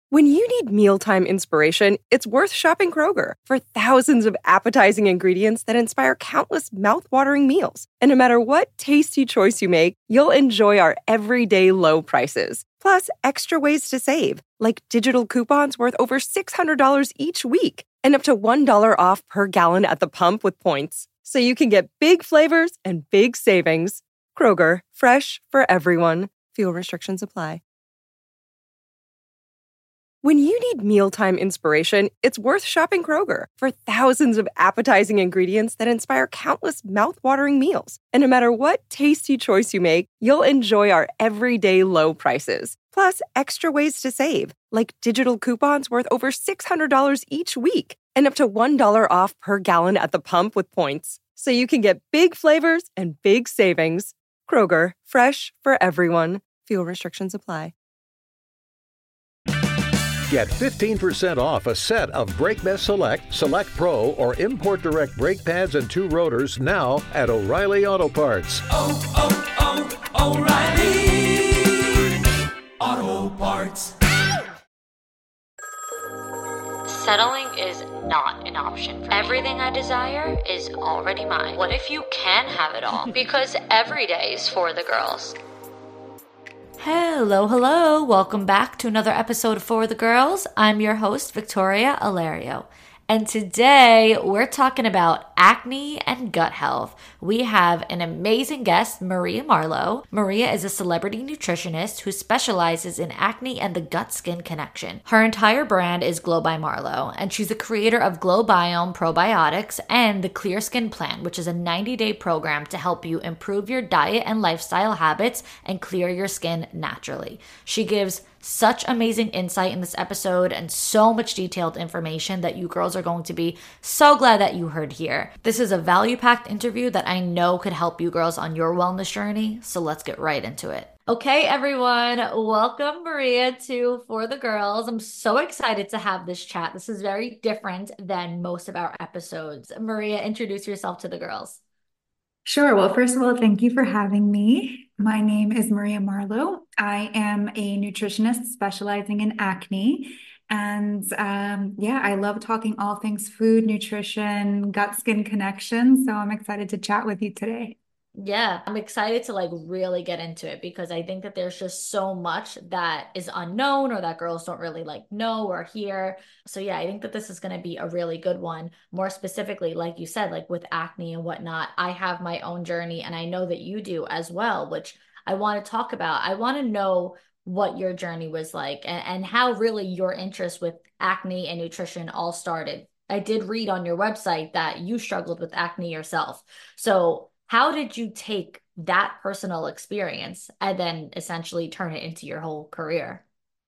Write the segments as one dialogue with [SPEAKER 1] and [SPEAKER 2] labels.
[SPEAKER 1] When you need mealtime inspiration, it's worth shopping Kroger for thousands of appetizing ingredients that inspire countless mouthwatering meals. And no matter what tasty choice you make, you'll enjoy our everyday low prices. Plus, extra ways to save, like digital coupons worth over $600 each week and up to $1 off per gallon at the pump with points. So you can get big flavors and big savings. Kroger, fresh for everyone. Fuel restrictions apply. When you need mealtime inspiration, it's worth shopping Kroger for thousands of appetizing ingredients that inspire countless mouthwatering meals. And no matter what tasty choice you make, you'll enjoy our everyday low prices. Plus, extra ways to save, like digital coupons worth over $600 each week and up to $1 off per gallon at the pump with points. So you can get big flavors and big savings. Kroger, fresh for everyone. Fuel restrictions apply.
[SPEAKER 2] Get 15% off a set of BrakeBest Select, Select Pro, or Import Direct brake pads and 2 rotors now at O'Reilly Auto Parts.
[SPEAKER 3] O'Reilly Auto Parts.
[SPEAKER 4] Settling is not an option for me. Everything I desire is already mine. What if you can have it all? Because every day is for the girls. Hello. Welcome back to another episode of For the Girls. I'm your host, Victoria Alario. And today we're talking about acne and gut health. We have an amazing guest, Maria Marlowe. Maria is a celebrity nutritionist who specializes in acne and the gut-skin connection. Her entire brand is Glow by Marlowe, and she's the creator of Glow Biome Probiotics and the Clear Skin Plan, which is a 90-day program to help you improve your diet and lifestyle habits and clear your skin naturally. She gives such amazing insight in this episode and so much detailed information that you girls are going to be so glad that you heard here. This is a value-packed interview that I know could help you girls on your wellness journey, so let's get right into it. Okay, everyone, welcome Maria to For the Girls. I'm so excited to have this chat. This is very different than most of our episodes. Maria, introduce yourself to the girls.
[SPEAKER 5] Sure. Well, first of all, thank you for having me. My name is Maria Marlowe. I am a nutritionist specializing in acne. And I love talking all things food, nutrition, gut skin connection. So I'm excited to chat with you today.
[SPEAKER 4] Yeah, I'm excited to really get into it because I think that there's just so much that is unknown or that girls don't really know or hear. So yeah, I think that this is going to be a really good one. More specifically, like you said, with acne and whatnot, I have my own journey and I know that you do as well, which I want to talk about. I want to know what your journey was like and how really your interest with acne and nutrition all started. I did read on your website that you struggled with acne yourself. So how did you take that personal experience and then essentially turn it into your whole career?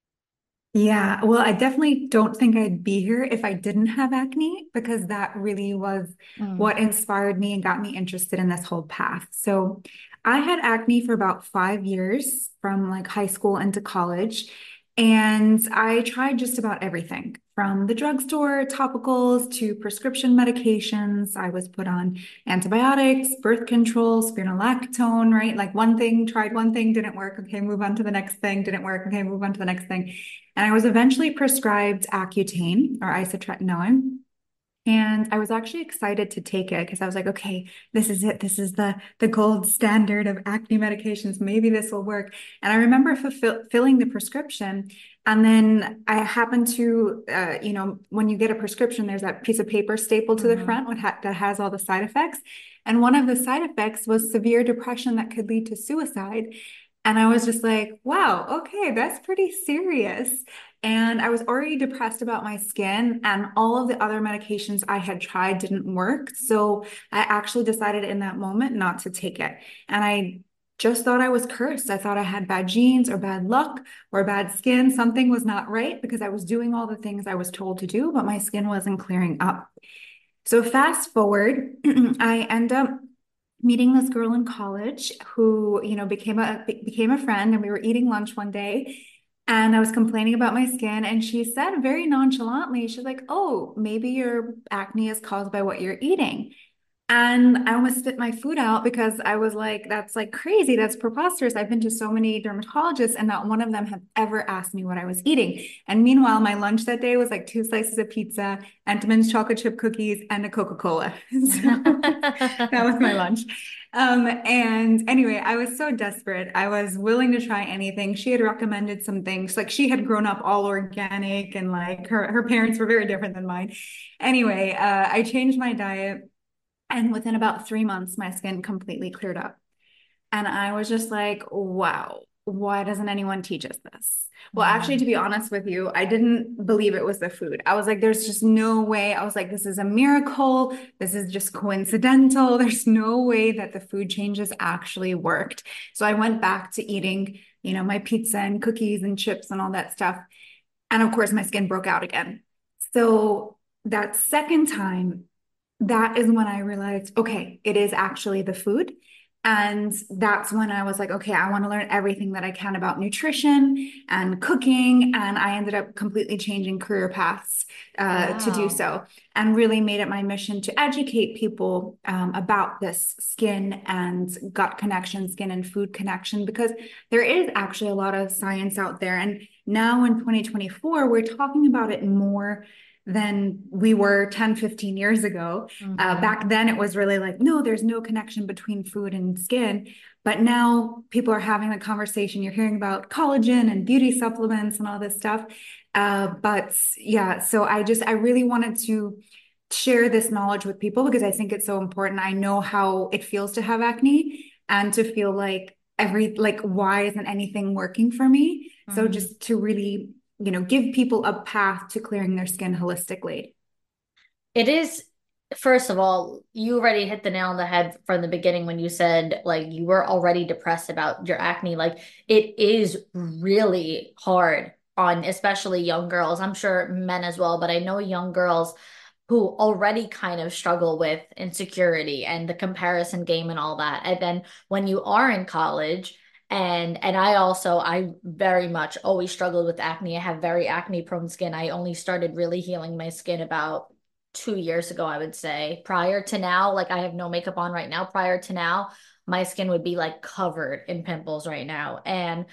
[SPEAKER 5] Yeah, well, I definitely don't think I'd be here if I didn't have acne because that really was what inspired me and got me interested in this whole path. So I had acne for about 5 years from high school into college. And I tried just about everything from the drugstore, topicals to prescription medications. I was put on antibiotics, birth control, spironolactone, right? Tried one thing, didn't work. Okay, move on to the next thing, didn't work. Okay, move on to the next thing. And I was eventually prescribed Accutane or isotretinoin. And I was actually excited to take it because I was like, okay, this is it. This is the gold standard of acne medications. Maybe this will work. And I remember filling the prescription. And then I happened to, when you get a prescription, there's that piece of paper stapled to the front that has all the side effects. And one of the side effects was severe depression that could lead to suicide. And I was just like, wow, okay, that's pretty serious. And I was already depressed about my skin, and all of the other medications I had tried didn't work. So I actually decided in that moment not to take it. And I just thought I was cursed. I thought I had bad genes or bad luck or bad skin. Something was not right because I was doing all the things I was told to do, but my skin wasn't clearing up. So fast forward, I end up meeting this girl in college who, became a friend, and we were eating lunch one day. And I was complaining about my skin, and she said very nonchalantly, she's like, oh, maybe your acne is caused by what you're eating. And I almost spit my food out because I was like, that's like crazy. That's preposterous. I've been to so many dermatologists and not one of them have ever asked me what I was eating. And meanwhile, my lunch that day was like 2 slices of pizza, Entenmann's chocolate chip cookies, and a Coca-Cola. So that was my lunch. And anyway, I was so desperate. I was willing to try anything. She had recommended some things. Like she had grown up all organic and like her parents were very different than mine. Anyway, I changed my diet. And within about 3 months, my skin completely cleared up. And I was just like, wow, why doesn't anyone teach us this? Well, actually, to be honest with you, I didn't believe it was the food. I was like, there's just no way. I was like, this is a miracle. This is just coincidental. There's no way that the food changes actually worked. So I went back to eating, my pizza and cookies and chips and all that stuff. And of course, my skin broke out again. So that second time, that is when I realized, okay, it is actually the food. And that's when I was like, okay, I want to learn everything that I can about nutrition and cooking. And I ended up completely changing career paths to do
[SPEAKER 4] Wow.
[SPEAKER 5] so, and really made it my mission to educate people about this skin and gut connection, skin and food connection, because there is actually a lot of science out there. And now in 2024, we're talking about it more than we were 10, 15 years ago.
[SPEAKER 4] Mhm.
[SPEAKER 5] Back then, it was really like, no, there's no connection between food and skin. But now people are having the conversation. You're hearing about collagen and beauty supplements and all this stuff. But yeah, so I really wanted to share this knowledge with people because I think it's so important. I know how it feels to have acne and to feel like why isn't anything working for me? So
[SPEAKER 4] Mhm.
[SPEAKER 5] just to really give people a path to clearing their skin holistically.
[SPEAKER 4] It is, first of all, you already hit the nail on the head from the beginning when you said like you were already depressed about your acne. Like it is really hard on especially young girls. I'm sure men as well, but I know young girls who already kind of struggle with insecurity and the comparison game and all that. And then when you are in college, and I very much always struggled with acne. I have very acne prone skin. I only started really healing my skin about 2 years ago, I would say. Prior to now, like I have no makeup on right now. Prior to now, my skin would be like covered in pimples right now. And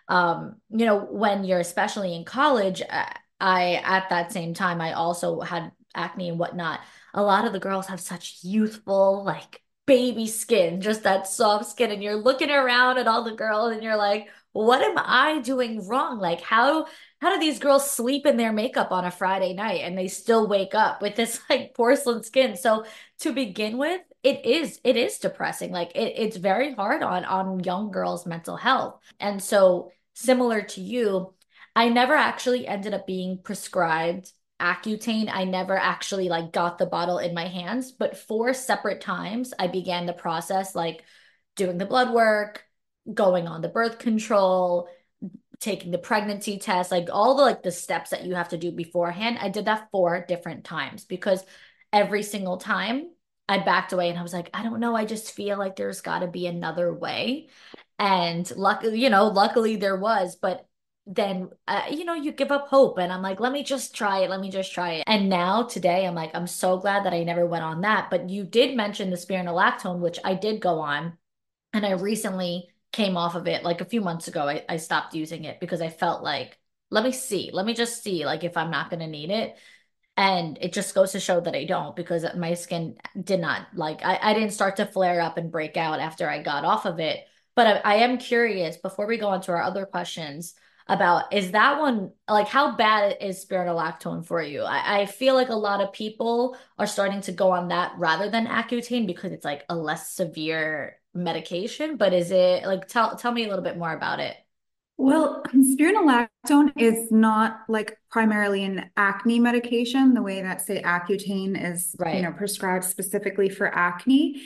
[SPEAKER 4] when you're especially in college, I at that same time I also had acne and whatnot. A lot of the girls have such youthful, like baby skin, just that soft skin, and you're looking around at all the girls and you're like, what am I doing wrong? Like how do these girls sleep in their makeup on a Friday night and they still wake up with this like porcelain skin? So to begin with, it is depressing. Like it's very hard on young girls' mental health. And so similar to you, I never actually ended up being prescribed Accutane. I never actually like got the bottle in my hands, but 4 separate times I began the process like doing the blood work, going on the birth control, taking the pregnancy test, like all the like the steps that you have to do beforehand. I did that 4 different times because every single time I backed away and I was like, I don't know, I just feel like there's got to be another way. And luckily there was, but then you give up hope and I'm like, let me just try it. Let me just try it. And now today I'm like, I'm so glad that I never went on that. But you did mention the spironolactone, which I did go on. And I recently came off of it like a few months ago. I stopped using it because I felt like, let me see, let me just see like if I'm not going to need it. And it just goes to show that I don't because my skin did not like, I didn't start to flare up and break out after I got off of it. But I am curious before we go on to our other questions about is that one like how bad is spironolactone for you? I feel like a lot of people are starting to go on that rather than Accutane because it's like a less severe medication. But is it like tell me a little bit more about it.
[SPEAKER 5] Well, spironolactone is not like primarily an acne medication, the way that, say, Accutane is,
[SPEAKER 4] Right.
[SPEAKER 5] prescribed specifically for acne.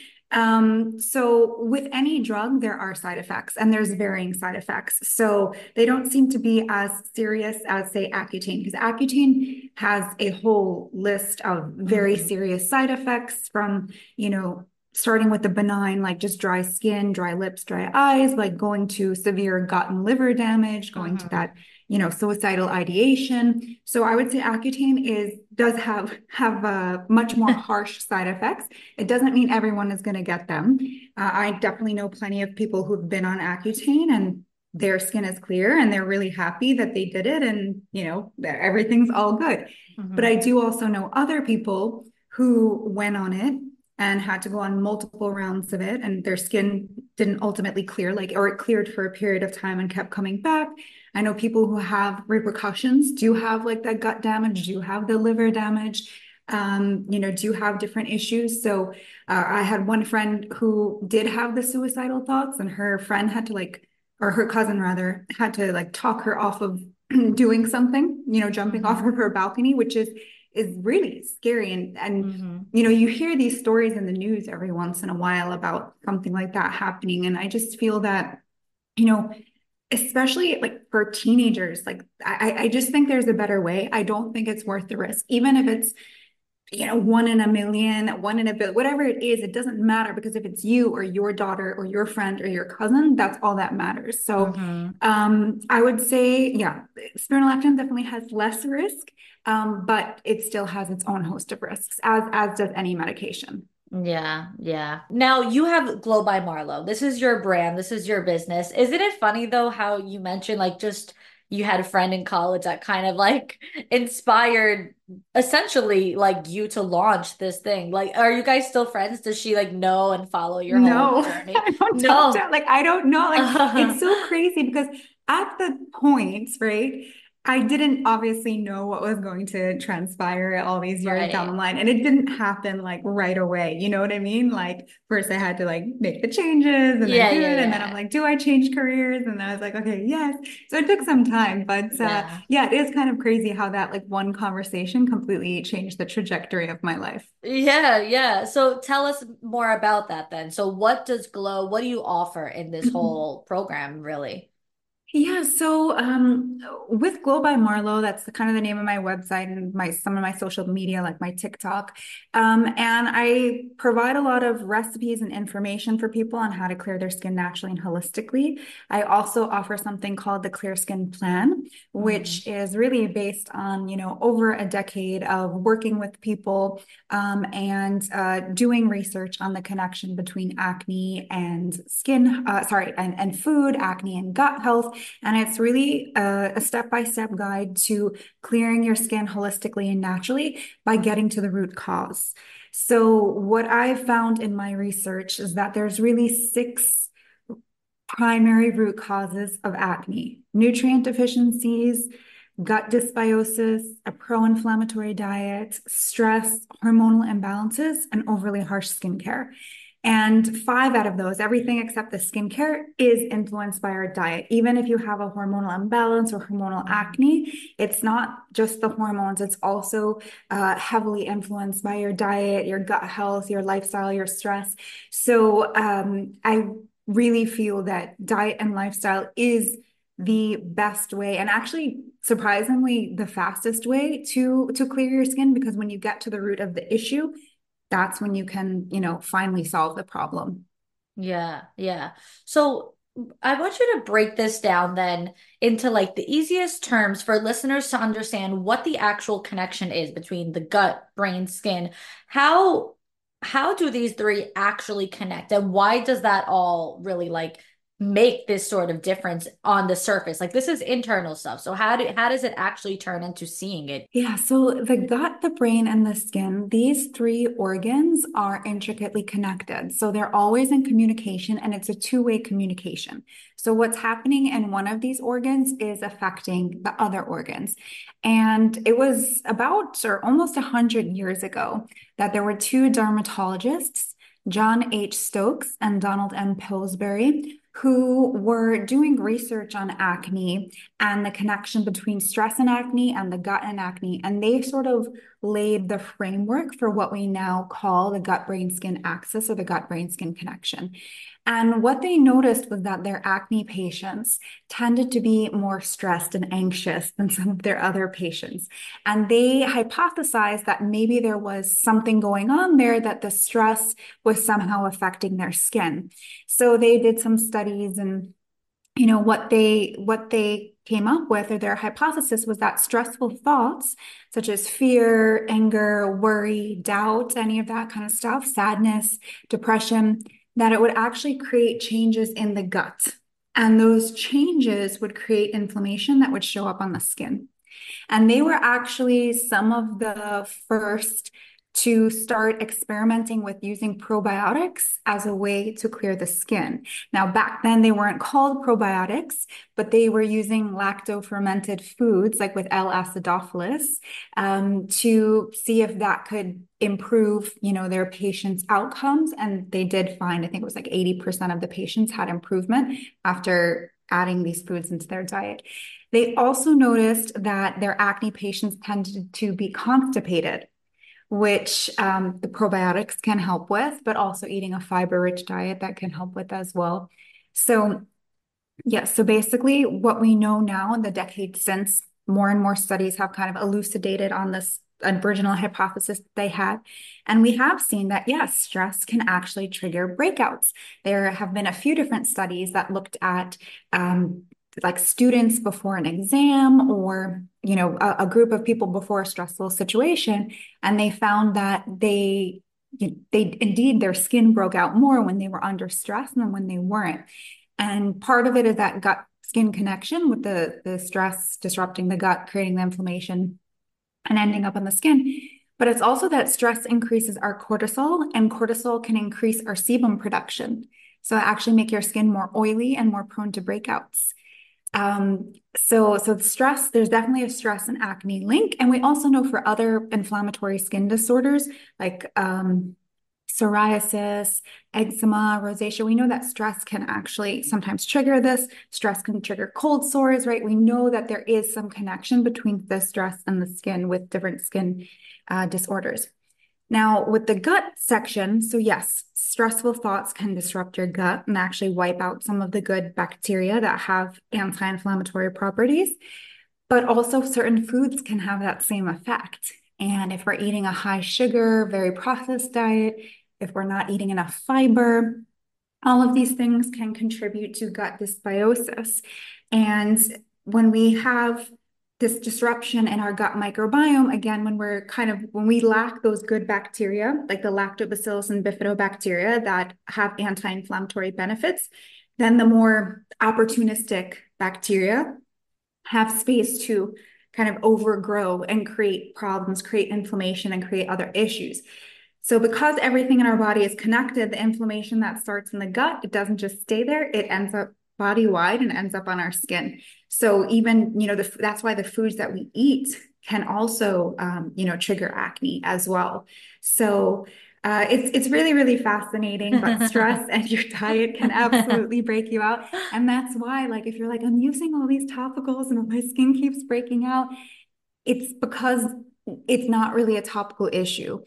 [SPEAKER 5] So with any drug, there are side effects and there's varying side effects. So they don't seem to be as serious as, say, Accutane, because Accutane has a whole list of very
[SPEAKER 4] Hmm.
[SPEAKER 5] serious side effects from, starting with the benign, like just dry skin, dry lips, dry eyes, like going to severe gut and liver damage, going to
[SPEAKER 4] Hmm.
[SPEAKER 5] that, suicidal ideation. So I would say Accutane does have much more harsh side effects. It doesn't mean everyone is going to get them. I definitely know plenty of people who've been on Accutane and their skin is clear and they're really happy that they did it, and everything's all good. But I do also know other people who went on it and had to go on multiple rounds of it, and their skin didn't ultimately clear, or it cleared for a period of time and kept coming back. I know people who have repercussions, do have like that gut damage, do have the liver damage, do have different issues. So I had one friend who did have the suicidal thoughts, and her friend had to or her cousin rather, had to talk her off of doing something, jumping off of her balcony, which is really scary. And you hear these stories in the news every once in a while about something like that happening. And I just feel that, especially for teenagers, I just think there's a better way. I don't think it's worth the risk, even if it's, 1 in a million, 1 in a billion, whatever it is, it doesn't matter, because if it's you or your daughter or your friend or your cousin, that's all that matters. So I would say, yeah, spironolactone definitely has less risk, but it still has its own host of risks, as does any medication.
[SPEAKER 4] Yeah, yeah. Now you have Glow by Marlo. This is your brand. This is your business. Isn't it funny though how you mentioned just you had a friend in college that kind of inspired essentially you to launch this thing? Are you guys still friends? Does she know and follow your whole journey?
[SPEAKER 5] I don't
[SPEAKER 4] No.
[SPEAKER 5] I don't know. It's so crazy because at the point, right? I didn't obviously know what was going to transpire all these years down the line. And it didn't happen right away. You know what I mean? First I had to make the changes and then do it. And then I'm do I change careers? And then I was okay, yes. So it took some time, but it is kind of crazy how that one conversation completely changed the trajectory of my life.
[SPEAKER 4] Yeah, yeah. So tell us more about that then. So what do you offer in this whole program, really?
[SPEAKER 5] Yeah, so with Glow by Marlo, that's kind of the name of my website and some of my social media, like my TikTok. And I provide a lot of recipes and information for people on how to clear their skin naturally and holistically. I also offer something called the Clear Skin Plan, which is really based on, over a decade of working with people and doing research on the connection between acne and and food, acne and gut health. And it's really a step-by-step guide to clearing your skin holistically and naturally by getting to the root cause. So what I've found in my research is that there's really 6 primary root causes of acne: nutrient deficiencies, gut dysbiosis, a pro-inflammatory diet, stress, hormonal imbalances, and overly harsh skincare. And 5 out of those, everything except the skincare, is influenced by our diet. Even if you have a hormonal imbalance or hormonal acne, it's not just the hormones. It's also heavily influenced by your diet, your gut health, your lifestyle, your stress. So I really feel that diet and lifestyle is the best way, and actually surprisingly the fastest way to clear your skin, because when you get to the root of the issue, that's when you can, finally solve the problem.
[SPEAKER 4] Yeah, yeah. So I want you to break this down then into the easiest terms for listeners to understand what the actual connection is between the gut, brain, skin. How do these 3 actually connect, and why does that all really make this sort of difference on the surface? This is internal stuff. So how does it actually turn into seeing it?
[SPEAKER 5] Yeah, so the gut, the brain, and the skin, these 3 organs are intricately connected. So they're always in communication, and it's a two-way communication. So what's happening in one of these organs is affecting the other organs. And it was about or almost 100 years ago that there were 2 dermatologists, John H. Stokes and Donald M. Pillsbury, who were doing research on acne and the connection between stress and acne and the gut and acne. And they sort of laid the framework for what we now call the gut-brain-skin axis, or the gut-brain-skin connection. And what they noticed was that their acne patients tended to be more stressed and anxious than some of their other patients. And they hypothesized that maybe there was something going on there, that the stress was somehow affecting their skin. So they did some studies, and what they came up with, or their hypothesis, was that stressful thoughts, such as fear, anger, worry, doubt, any of that kind of stuff, sadness, depression, that it would actually create changes in the gut. And those changes would create inflammation that would show up on the skin. And they were actually some of the first to start experimenting with using probiotics as a way to clear the skin. Now, back then, they weren't called probiotics, but they were using lacto-fermented foods, like with L-acidophilus, to see if that could improve, their patients' outcomes. And they did find, I think it was like 80% of the patients had improvement after adding these foods into their diet. They also noticed that their acne patients tended to be constipated, which the probiotics can help with, but also eating a fiber-rich diet that can help with as well. So, yes, so basically what we know now in the decades since, more and more studies have kind of elucidated on this original hypothesis they had. And we have seen that, yes, stress can actually trigger breakouts. There have been a few different studies that looked at like students before an exam, or a group of people before a stressful situation, and they found that they indeed, their skin broke out more when they were under stress than when they weren't. And part of it is that gut skin connection, with the stress disrupting the gut, creating the inflammation and ending up on the skin. But it's also that stress increases our cortisol, and cortisol can increase our sebum production, so actually make your skin more oily and more prone to breakouts. So stress, there's definitely a stress and acne link. And we also know for other inflammatory skin disorders like psoriasis, eczema, rosacea, we know that stress can actually sometimes trigger this. Stress can trigger cold sores, right? We know that there is some connection between the stress and the skin with different skin disorders. Now, with the gut section, so yes, stressful thoughts can disrupt your gut and actually wipe out some of the good bacteria that have anti-inflammatory properties, but also certain foods can have that same effect. And if we're eating a high sugar, very processed diet, if we're not eating enough fiber, all of these things can contribute to gut dysbiosis. And when we have this disruption in our gut microbiome, again, when we lack those good bacteria, like the lactobacillus and bifidobacteria that have anti-inflammatory benefits, then the more opportunistic bacteria have space to kind of overgrow and create problems, create inflammation, and create other issues. So because everything in our body is connected, the inflammation that starts in the gut, it doesn't just stay there, it ends up body-wide and ends up on our skin. So even, that's why the foods that we eat can also, trigger acne as well. So it's really, really fascinating, but stress and your diet can absolutely break you out. And that's why, like, if you're like, I'm using all these topicals and my skin keeps breaking out, it's because it's not really a topical issue.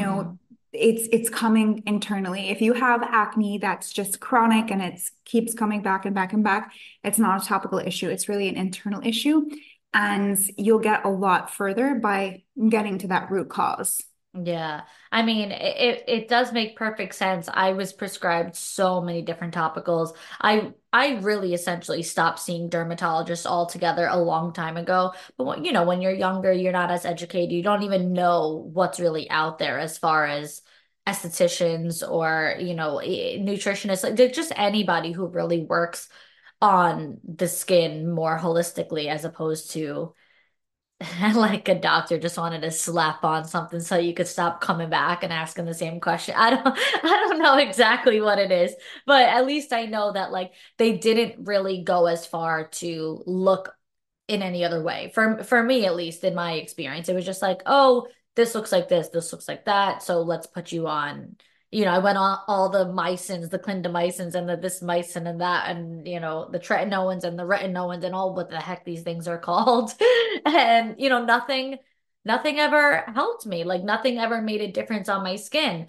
[SPEAKER 5] It's coming internally. If you have acne that's just chronic and it keeps coming back and back and back, it's not a topical issue. It's really an internal issue. And you'll get a lot further by getting to that root cause.
[SPEAKER 4] Yeah. I mean, it does make perfect sense. I was prescribed so many different topicals. I really essentially stopped seeing dermatologists altogether a long time ago. But when you're younger, you're not as educated. You don't even know what's really out there as far as estheticians or, nutritionists, like just anybody who really works on the skin more holistically, as opposed to like a doctor just wanted to slap on something so you could stop coming back and asking the same question. I don't know exactly what it is, but at least I know that like they didn't really go as far to look in any other way. For me, at least in my experience, it was just like, oh, this looks like this looks like that. So let's put you on. I went on all the mycins, the clindamycins and the this mycin and that, and the tretinoins and the retinoins and all what the heck these things are called. And nothing ever helped me. Like nothing ever made a difference on my skin.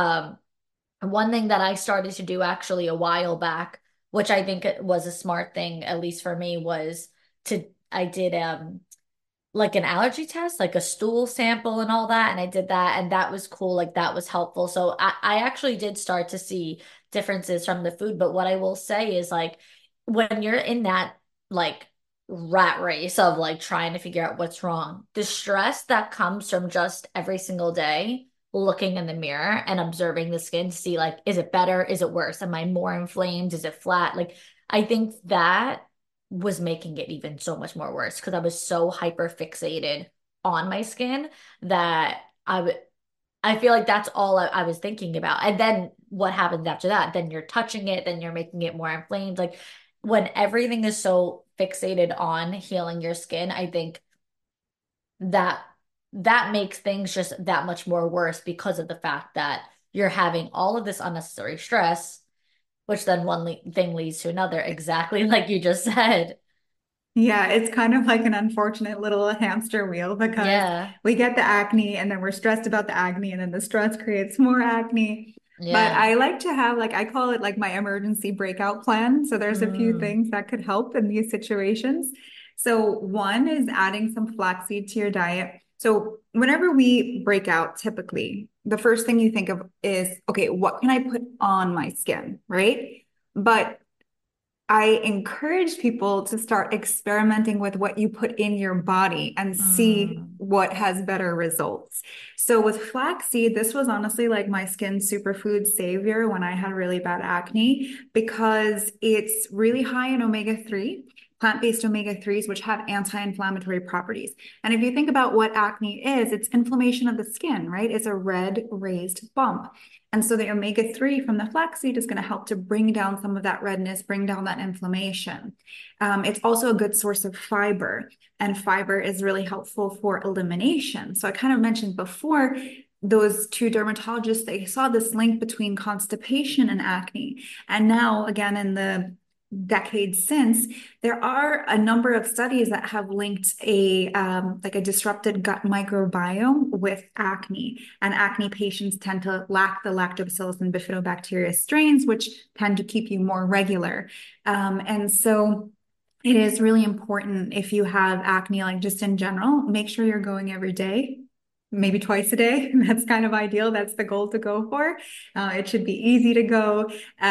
[SPEAKER 4] One thing that I started to do actually a while back, which I think it was a smart thing, at least for me, was I did like an allergy test, like a stool sample and all that. And I did that, and that was cool. Like that was helpful. So I actually did start to see differences from the food. But what I will say is like when you're in that like rat race of like trying to figure out what's wrong. The stress that comes from just every single day looking in the mirror and observing the skin to see like, is it better? Is it worse? Am I more inflamed? Is it flat? Like, I think that was making it even so much more worse because I was so hyper fixated on my skin that I feel like that's all I was thinking about. And then what happens after that? Then you're touching it, then you're making it more inflamed. Like when everything is so fixated on healing your skin, I think that that makes things just that much more worse because of the fact that you're having all of this unnecessary stress, which then one thing leads to another, exactly like you just said.
[SPEAKER 5] Yeah, it's kind of like an unfortunate little hamster wheel because
[SPEAKER 4] Yeah,
[SPEAKER 5] we get the acne and then we're stressed about the acne and then the stress creates more acne. But
[SPEAKER 4] yeah.
[SPEAKER 5] I like to have like I call it like my emergency breakout plan. So there's a few
[SPEAKER 4] Mm,
[SPEAKER 5] things that could help in these situations. So one is adding some flaxseed to your diet. So whenever we break out, typically, the first thing you think of is, okay, what can I put on my skin, right? But I encourage people to start experimenting with what you put in your body and see
[SPEAKER 4] mm,
[SPEAKER 5] what has better results. So with flaxseed, this was honestly like my skin superfood savior when I had really bad acne because it's really high in omega-3, plant-based omega-3s, which have anti-inflammatory properties. And if you think about what acne is, it's inflammation of the skin, right? It's a red raised bump. And so the omega-3 from the flaxseed is going to help to bring down some of that redness, bring down that inflammation. It's also a good source of fiber, and fiber is really helpful for elimination. So I kind of mentioned before, those two dermatologists, they saw this link between constipation and acne. And now, again, in the decades since, there are a number of studies that have linked a like a disrupted gut microbiome with acne, and acne patients tend to lack the lactobacillus and bifidobacteria strains, which tend to keep you more regular. And so it is really important if you have acne, like just in general, make sure you're going every day, maybe twice a day. That's kind of ideal. That's the goal to go for. It should be easy to go,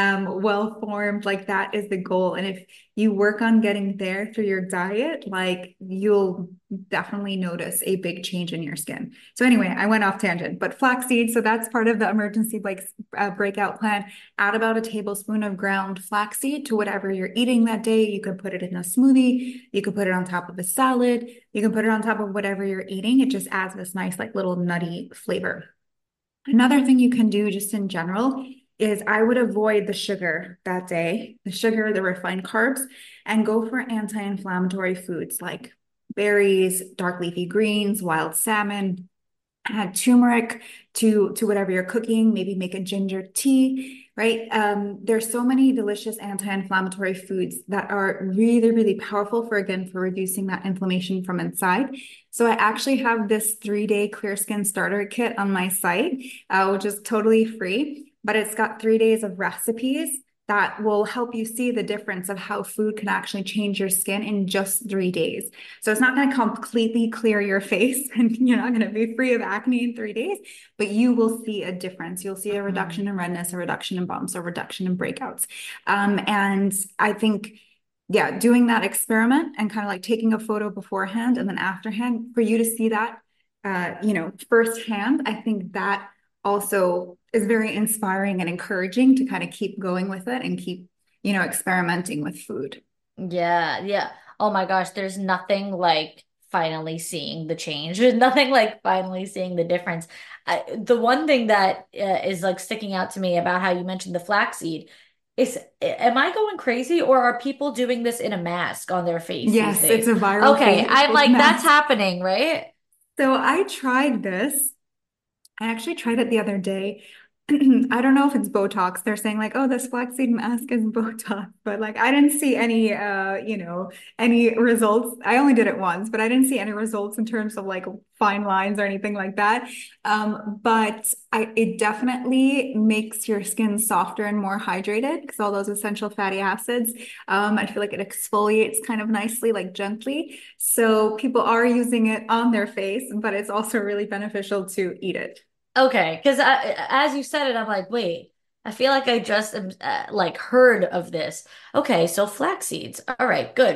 [SPEAKER 5] well formed. Like that is the goal. And if you work on getting there through your diet, like you'll definitely notice a big change in your skin. So anyway, I went off tangent, but flaxseed. So that's part of the emergency breakout plan. Add about a tablespoon of ground flaxseed to whatever you're eating that day. You could put it in a smoothie. You could put it on top of a salad. You can put it on top of whatever you're eating. It just adds this nice, like little nutty flavor. Another thing you can do just in general is I would avoid the sugar that day, the sugar, the refined carbs, and go for anti-inflammatory foods like berries, dark leafy greens, wild salmon, add turmeric to whatever you're cooking, maybe make a ginger tea, right? There's so many delicious anti-inflammatory foods that are really, really powerful for, again, for reducing that inflammation from inside. So I actually have this 3-day clear skin starter kit on my site, which is totally free, but it's got 3 days of recipes that will help you see the difference of how food can actually change your skin in just 3 days. So it's not going to completely clear your face and you're not going to be free of acne in 3 days, but you will see a difference. You'll see a reduction in redness, a reduction in bumps, a reduction in breakouts. And I think, yeah, doing that experiment and kind of like taking a photo beforehand and then afterhand for you to see that, firsthand, I think that also is very inspiring and encouraging to kind of keep going with it and keep, experimenting with food.
[SPEAKER 4] yeah, yeah. Oh my gosh, there's nothing like finally seeing the change. There's nothing like finally seeing the difference. The one thing that is like sticking out to me about how you mentioned the flaxseed is, am I going crazy or are people doing this in a mask on their face these
[SPEAKER 5] Yes, it's
[SPEAKER 4] days?
[SPEAKER 5] a viral
[SPEAKER 4] Okay, I'm
[SPEAKER 5] face
[SPEAKER 4] like, that's
[SPEAKER 5] mask.
[SPEAKER 4] happening, right?
[SPEAKER 5] So I tried this. I actually tried it the other day. I don't know if it's Botox. They're saying like, oh, this flaxseed mask is Botox, but like I didn't see any any results. I only did it once, but I didn't see any results in terms of like fine lines or anything like that. But it definitely makes your skin softer and more hydrated because all those essential fatty acids. I feel like it exfoliates kind of nicely, like gently. So people are using it on their face, but it's also really beneficial to eat it.
[SPEAKER 4] Okay, because as you said it, I'm like, wait, I feel like I just like heard of this. Okay, so flax seeds. All right, good.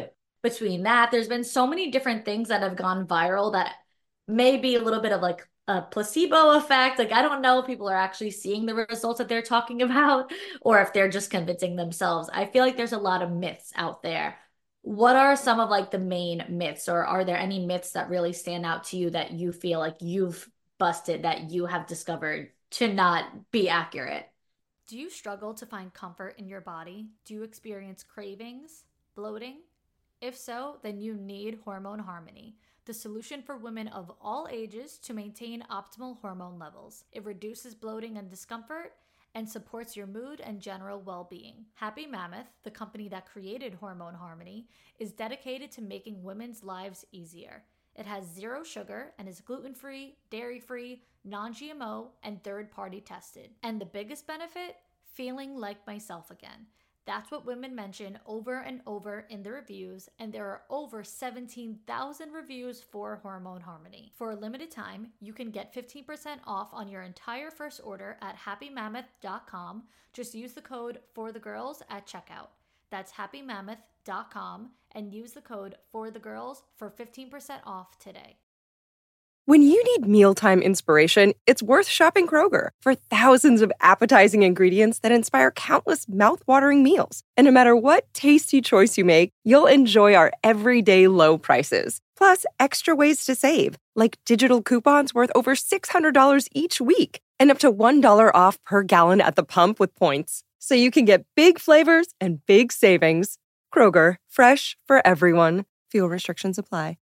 [SPEAKER 4] between that. There's been so many different things that have gone viral that may be a little bit of like a placebo effect. Like, I don't know if people are actually seeing the results that they're talking about or if they're just convincing themselves. I feel like there's a lot of myths out there. What are some of like the main myths, or are there any myths that really stand out to you that you feel like you've busted, that you have discovered to not be accurate? Do you struggle to find comfort in your body? Do you experience cravings, bloating? If so, then you need Hormone Harmony, the solution for women of all ages to maintain optimal hormone levels. It reduces bloating and discomfort and supports your mood and general well-being. Happy Mammoth, the company that created Hormone Harmony, is dedicated to making women's lives easier. It has 0 sugar and is gluten-free, dairy-free, non-GMO, and third-party tested. And the biggest benefit? Feeling like myself again. That's what women mention over and over in the reviews, and there are over 17,000 reviews for Hormone Harmony. For a limited time, you can get 15% off on your entire first order at happymammoth.com. Just use the code FORTHEGIRLS at checkout. That's happymammoth.com and use the code FORTHEGIRLS for 15% off today.
[SPEAKER 1] When you need mealtime inspiration, it's worth shopping Kroger for thousands of appetizing ingredients that inspire countless mouth-watering meals. And no matter what tasty choice you make, you'll enjoy our everyday low prices. Plus, extra ways to save, like digital coupons worth over $600 each week and up to $1 off per gallon at the pump with points. So you can get big flavors and big savings. Kroger, fresh for everyone. Fuel restrictions apply.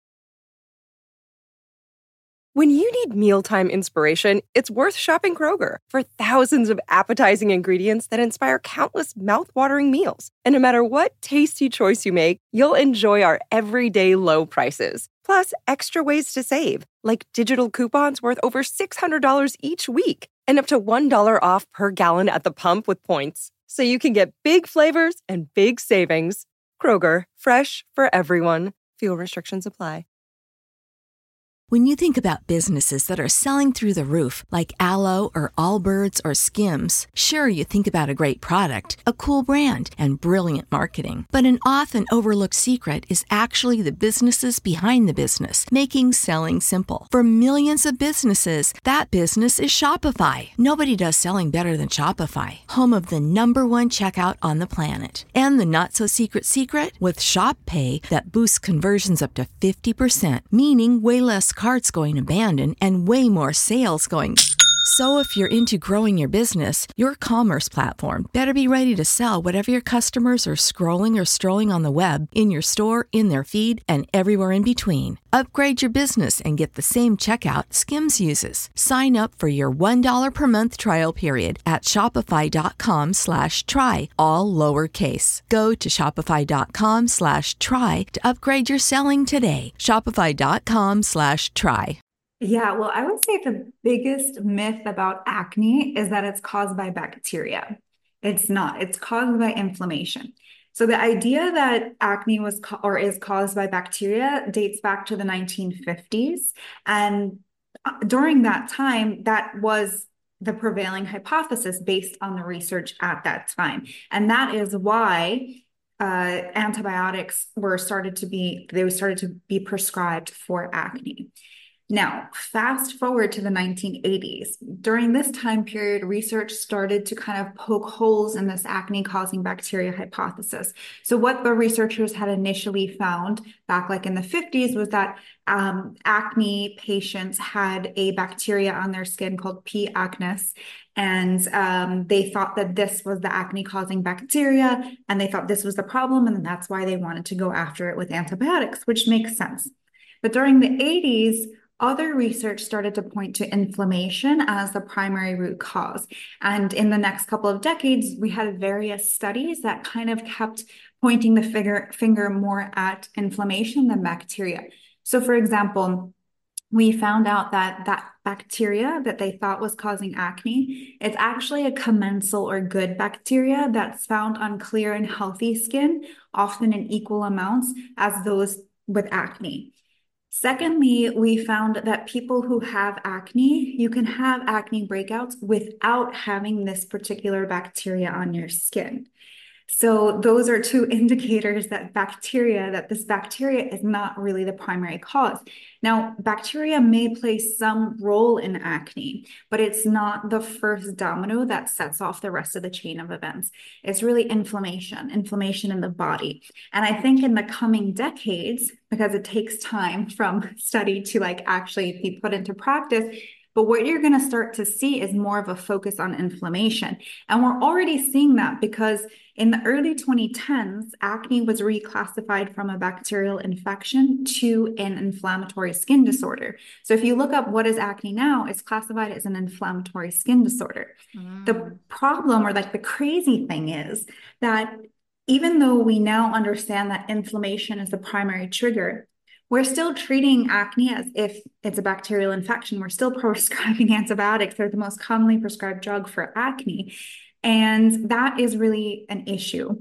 [SPEAKER 1] When you need mealtime inspiration, it's worth shopping Kroger for thousands of appetizing ingredients that inspire countless mouth-watering meals. And no matter what tasty choice you make, you'll enjoy our everyday low prices. Plus, extra ways to save, like digital coupons worth over $600 each week and up to $1 off per gallon at the pump with points. So you can get big flavors and big savings. Kroger, fresh for everyone. Fuel restrictions apply.
[SPEAKER 6] When you think about businesses that are selling through the roof, like Aloe or Allbirds or Skims, sure, you think about a great product, a cool brand, and brilliant marketing. But an often overlooked secret is actually the businesses behind the business, making selling simple. For millions of businesses, that business is Shopify. Nobody does selling better than Shopify, home of the #1 checkout on the planet. And the not-so-secret secret? With Shop Pay that boosts conversions up to 50%, meaning way less carts going abandoned and way more sales going. So if you're into growing your business, your commerce platform better be ready to sell whatever your customers are scrolling or strolling on the web, in your store, in their feed, and everywhere in between. Upgrade your business and get the same checkout Skims uses. Sign up for your $1 per month trial period at shopify.com/try, all lowercase. Go to shopify.com/try to upgrade your selling today. Shopify.com/try.
[SPEAKER 5] Yeah, well, I would say the biggest myth about acne is that it's caused by bacteria. It's not. It's caused by inflammation. So the idea that acne is caused by bacteria dates back to the 1950s. And during that time, that was the prevailing hypothesis based on the research at that time. And that is why antibiotics started to be prescribed for acne. Now, fast forward to the 1980s. During this time period, research started to kind of poke holes in this acne-causing bacteria hypothesis. So what the researchers had initially found back like in the 50s was that acne patients had a bacteria on their skin called P. acnes, and they thought that this was the acne-causing bacteria, and they thought this was the problem, and that's why they wanted to go after it with antibiotics, which makes sense. But during the 80s, other research started to point to inflammation as the primary root cause. And in the next couple of decades, we had various studies that kind of kept pointing the finger more at inflammation than bacteria. So for example, we found out that bacteria that they thought was causing acne, it's actually a commensal or good bacteria that's found on clear and healthy skin, often in equal amounts as those with acne. Secondly, we found that people who have acne, you can have acne breakouts without having this particular bacteria on your skin. So those are two indicators that this bacteria is not really the primary cause. Now, bacteria may play some role in acne, but it's not the first domino that sets off the rest of the chain of events. It's really inflammation in the body. And I think in the coming decades, because it takes time from study to like actually be put into practice, but what you're going to start to see is more of a focus on inflammation. And we're already seeing that because in the early 2010s, acne was reclassified from a bacterial infection to an inflammatory skin disorder. So if you look up what is acne now, it's classified as an inflammatory skin disorder. The problem, or like the crazy thing, is that even though we now understand that inflammation is the primary trigger, we're still treating acne as if it's a bacterial infection. We're still prescribing antibiotics. They're the most commonly prescribed drug for acne. And that is really an issue.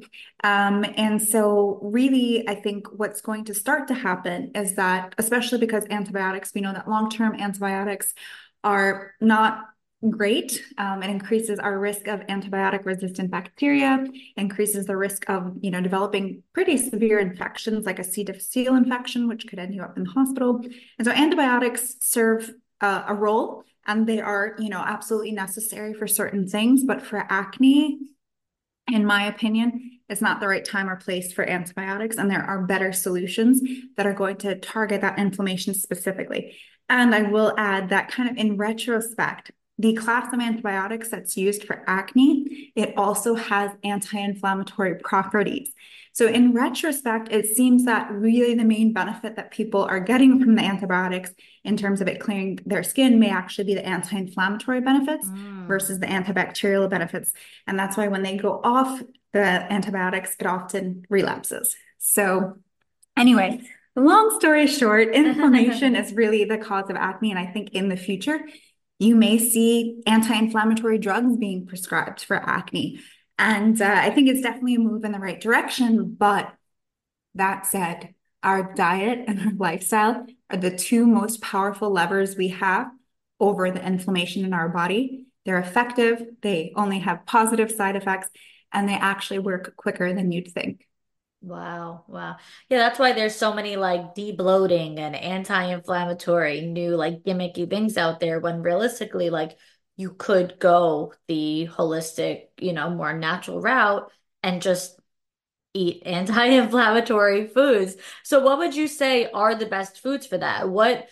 [SPEAKER 5] And so really, I think what's going to start to happen is that, especially because antibiotics, we know that long-term antibiotics are not great. It increases our risk of antibiotic-resistant bacteria, increases the risk of, developing pretty severe infections like a C. difficile infection, which could end you up in the hospital. And so antibiotics serve a role, and they are, absolutely necessary for certain things. But for acne, in my opinion, it's not the right time or place for antibiotics. And there are better solutions that are going to target that inflammation specifically. And I will add that kind of in retrospect, the class of antibiotics that's used for acne, it also has anti-inflammatory properties. So in retrospect, it seems that really the main benefit that people are getting from the antibiotics in terms of it clearing their skin may actually be the anti-inflammatory benefits versus the antibacterial benefits. And that's why when they go off the antibiotics, it often relapses. So anyway, long story short, inflammation is really the cause of acne. And I think in the future, you may see anti-inflammatory drugs being prescribed for acne. And I think it's definitely a move in the right direction. But that said, our diet and our lifestyle are the two most powerful levers we have over the inflammation in our body. They're effective, they only have positive side effects, and they actually work quicker than you'd think.
[SPEAKER 4] Wow. Wow. Yeah, that's why there's so many like de-bloating and anti-inflammatory new like gimmicky things out there when realistically like you could go the holistic, more natural route and just eat anti-inflammatory foods. So what would you say are the best foods for that? What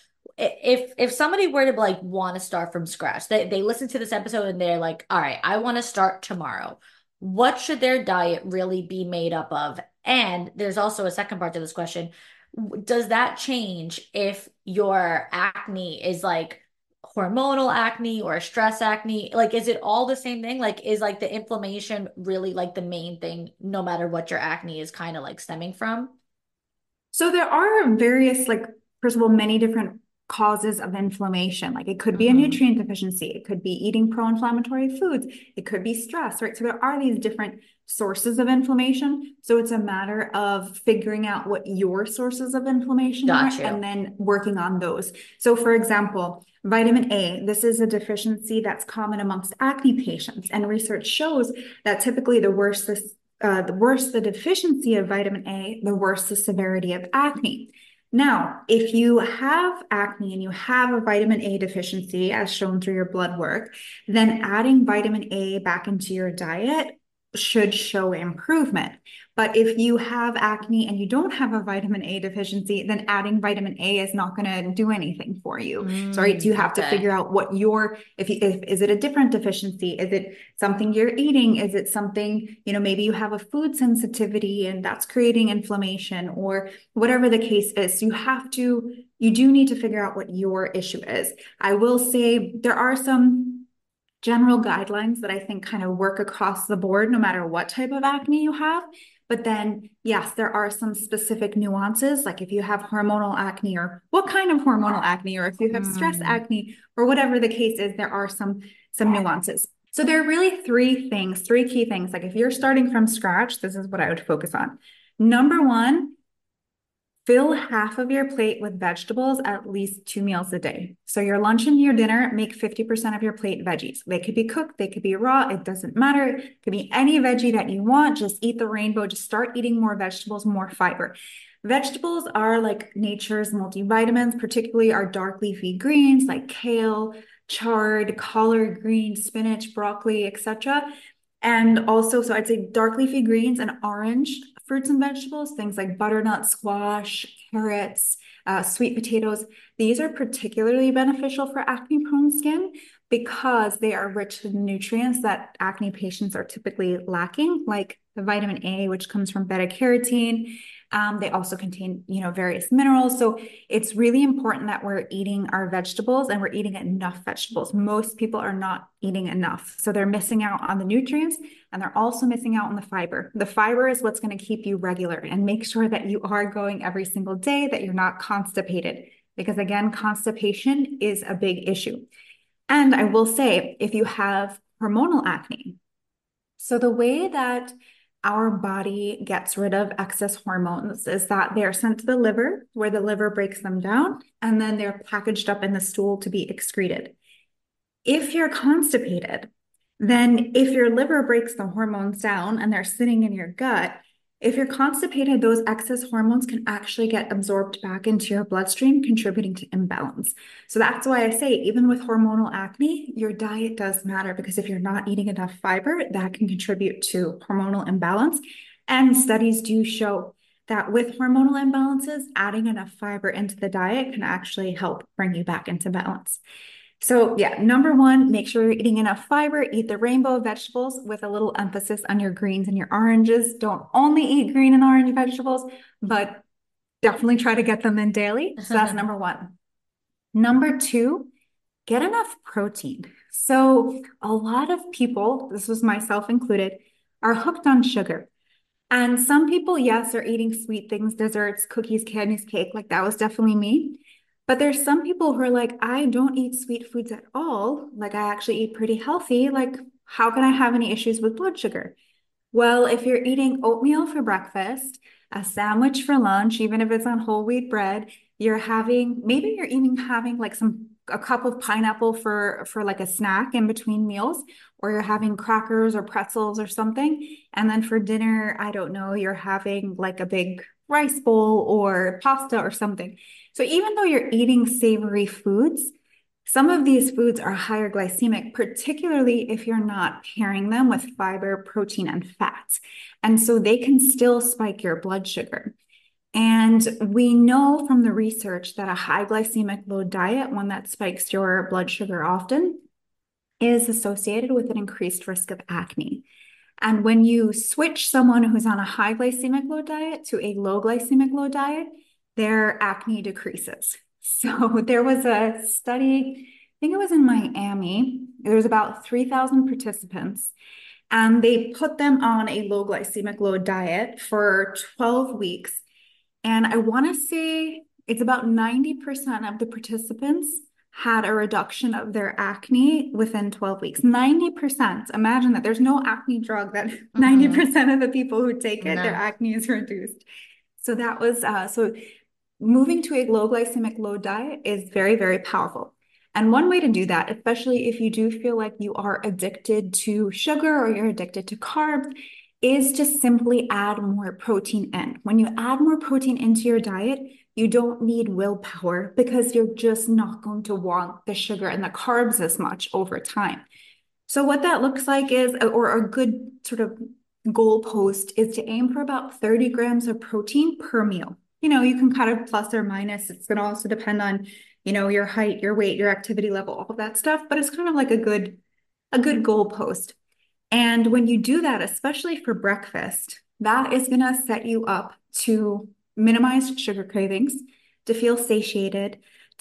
[SPEAKER 4] if somebody were to like want to start from scratch, they listen to this episode and they're like, all right, I want to start tomorrow. What should their diet really be made up of? And there's also a second part to this question. Does that change if your acne is like hormonal acne or stress acne? Like, is it all the same thing? Like, is like the inflammation really like the main thing, no matter what your acne is kind of like stemming from?
[SPEAKER 5] So there are various, like, first of all, many different causes of inflammation. Like it could be a nutrient deficiency. It could be eating pro-inflammatory foods. It could be stress, right? So there are these different sources of inflammation. So it's a matter of figuring out what your sources of inflammation are and then working on those. So for example, vitamin A, this is a deficiency that's common amongst acne patients. And research shows that typically the worse the deficiency of vitamin A, the worse the severity of acne. Now, if you have acne and you have a vitamin A deficiency, as shown through your blood work, then adding vitamin A back into your diet should show improvement. But if you have acne and you don't have a vitamin A deficiency, then adding vitamin A is not going to do anything for you. So, right, you have to figure out what if is it a different deficiency? Is it something you're eating? Is it something, maybe you have a food sensitivity and that's creating inflammation, or whatever the case is. You do need to figure out what your issue is. I will say there are some general guidelines that I think kind of work across the board, no matter what type of acne you have. But then, yes, there are some specific nuances, like if you have hormonal acne or what kind of hormonal acne, or if you have stress acne or whatever the case is, there are some nuances. So there are really three key things. Like if you're starting from scratch, this is what I would focus on. Number one, fill half of your plate with vegetables at least 2 meals a day. So your lunch and your dinner, make 50% of your plate veggies. They could be cooked, they could be raw, it doesn't matter. It could be any veggie that you want. Just eat the rainbow. Just start eating more vegetables, more fiber. Vegetables are like nature's multivitamins, particularly our dark leafy greens like kale, chard, collard green, spinach, broccoli, etc. And also, so I'd say dark leafy greens and orange fruits and vegetables, things like butternut squash, carrots, sweet potatoes. These are particularly beneficial for acne-prone skin because they are rich in nutrients that acne patients are typically lacking, like the vitamin A, which comes from beta carotene. They also contain, various minerals. So it's really important that we're eating our vegetables and we're eating enough vegetables. Most people are not eating enough. So they're missing out on the nutrients and they're also missing out on the fiber. The fiber is what's going to keep you regular and make sure that you are going every single day, that you're not constipated. Because again, constipation is a big issue. And I will say, if you have hormonal acne, so the way that our body gets rid of excess hormones is that they're sent to the liver, where the liver breaks them down, and then they're packaged up in the stool to be excreted. If you're constipated, then if your liver breaks the hormones down and they're sitting in your gut, if you're constipated, those excess hormones can actually get absorbed back into your bloodstream, contributing to imbalance. So that's why I say, even with hormonal acne, your diet does matter, because if you're not eating enough fiber, that can contribute to hormonal imbalance. And studies do show that with hormonal imbalances, adding enough fiber into the diet can actually help bring you back into balance. So yeah, number one, make sure you're eating enough fiber. Eat the rainbow of vegetables with a little emphasis on your greens and your oranges. Don't only eat green and orange vegetables, but definitely try to get them in daily. So that's number one. Number two, get enough protein. So a lot of people, this was myself included, are hooked on sugar. And some people, yes, are eating sweet things, desserts, cookies, candies, cake. Like that was definitely me. But there's some people who are like, I don't eat sweet foods at all. Like I actually eat pretty healthy. Like, how can I have any issues with blood sugar? Well, if you're eating oatmeal for breakfast, a sandwich for lunch, even if it's on whole wheat bread, maybe you're even having like a cup of pineapple for like a snack in between meals, or you're having crackers or pretzels or something. And then for dinner, I don't know, you're having like a big rice bowl or pasta or something. So even though you're eating savory foods, some of these foods are higher glycemic, particularly if you're not pairing them with fiber, protein, and fats. And so they can still spike your blood sugar. And we know from the research that a high glycemic load diet, one that spikes your blood sugar often, is associated with an increased risk of acne. And when you switch someone who's on a high glycemic load diet to a low glycemic load diet, their acne decreases. So there was a study, I think it was in Miami. There was about 3,000 participants, and they put them on a low glycemic load diet for 12 weeks. And I want to say it's about 90% of the participants had a reduction of their acne within 12 weeks. 90%. Imagine that. There's no acne drug that 90% of the people who take it, their acne is reduced. So that was, so moving to a low glycemic load diet is very, very powerful. And one way to do that, especially if you do feel like you are addicted to sugar or you're addicted to carbs, is to simply add more protein in. When you add more protein into your diet, you don't need willpower, because you're just not going to want the sugar and the carbs as much over time. So what that looks like is, or a good sort of goalpost, is to aim for about 30 grams of protein per meal. You can kind of plus or minus. It's going to also depend on, your height, your weight, your activity level, all of that stuff. But it's kind of like a good goalpost. And when you do that, especially for breakfast, that is going to set you up to minimize sugar cravings, to feel satiated,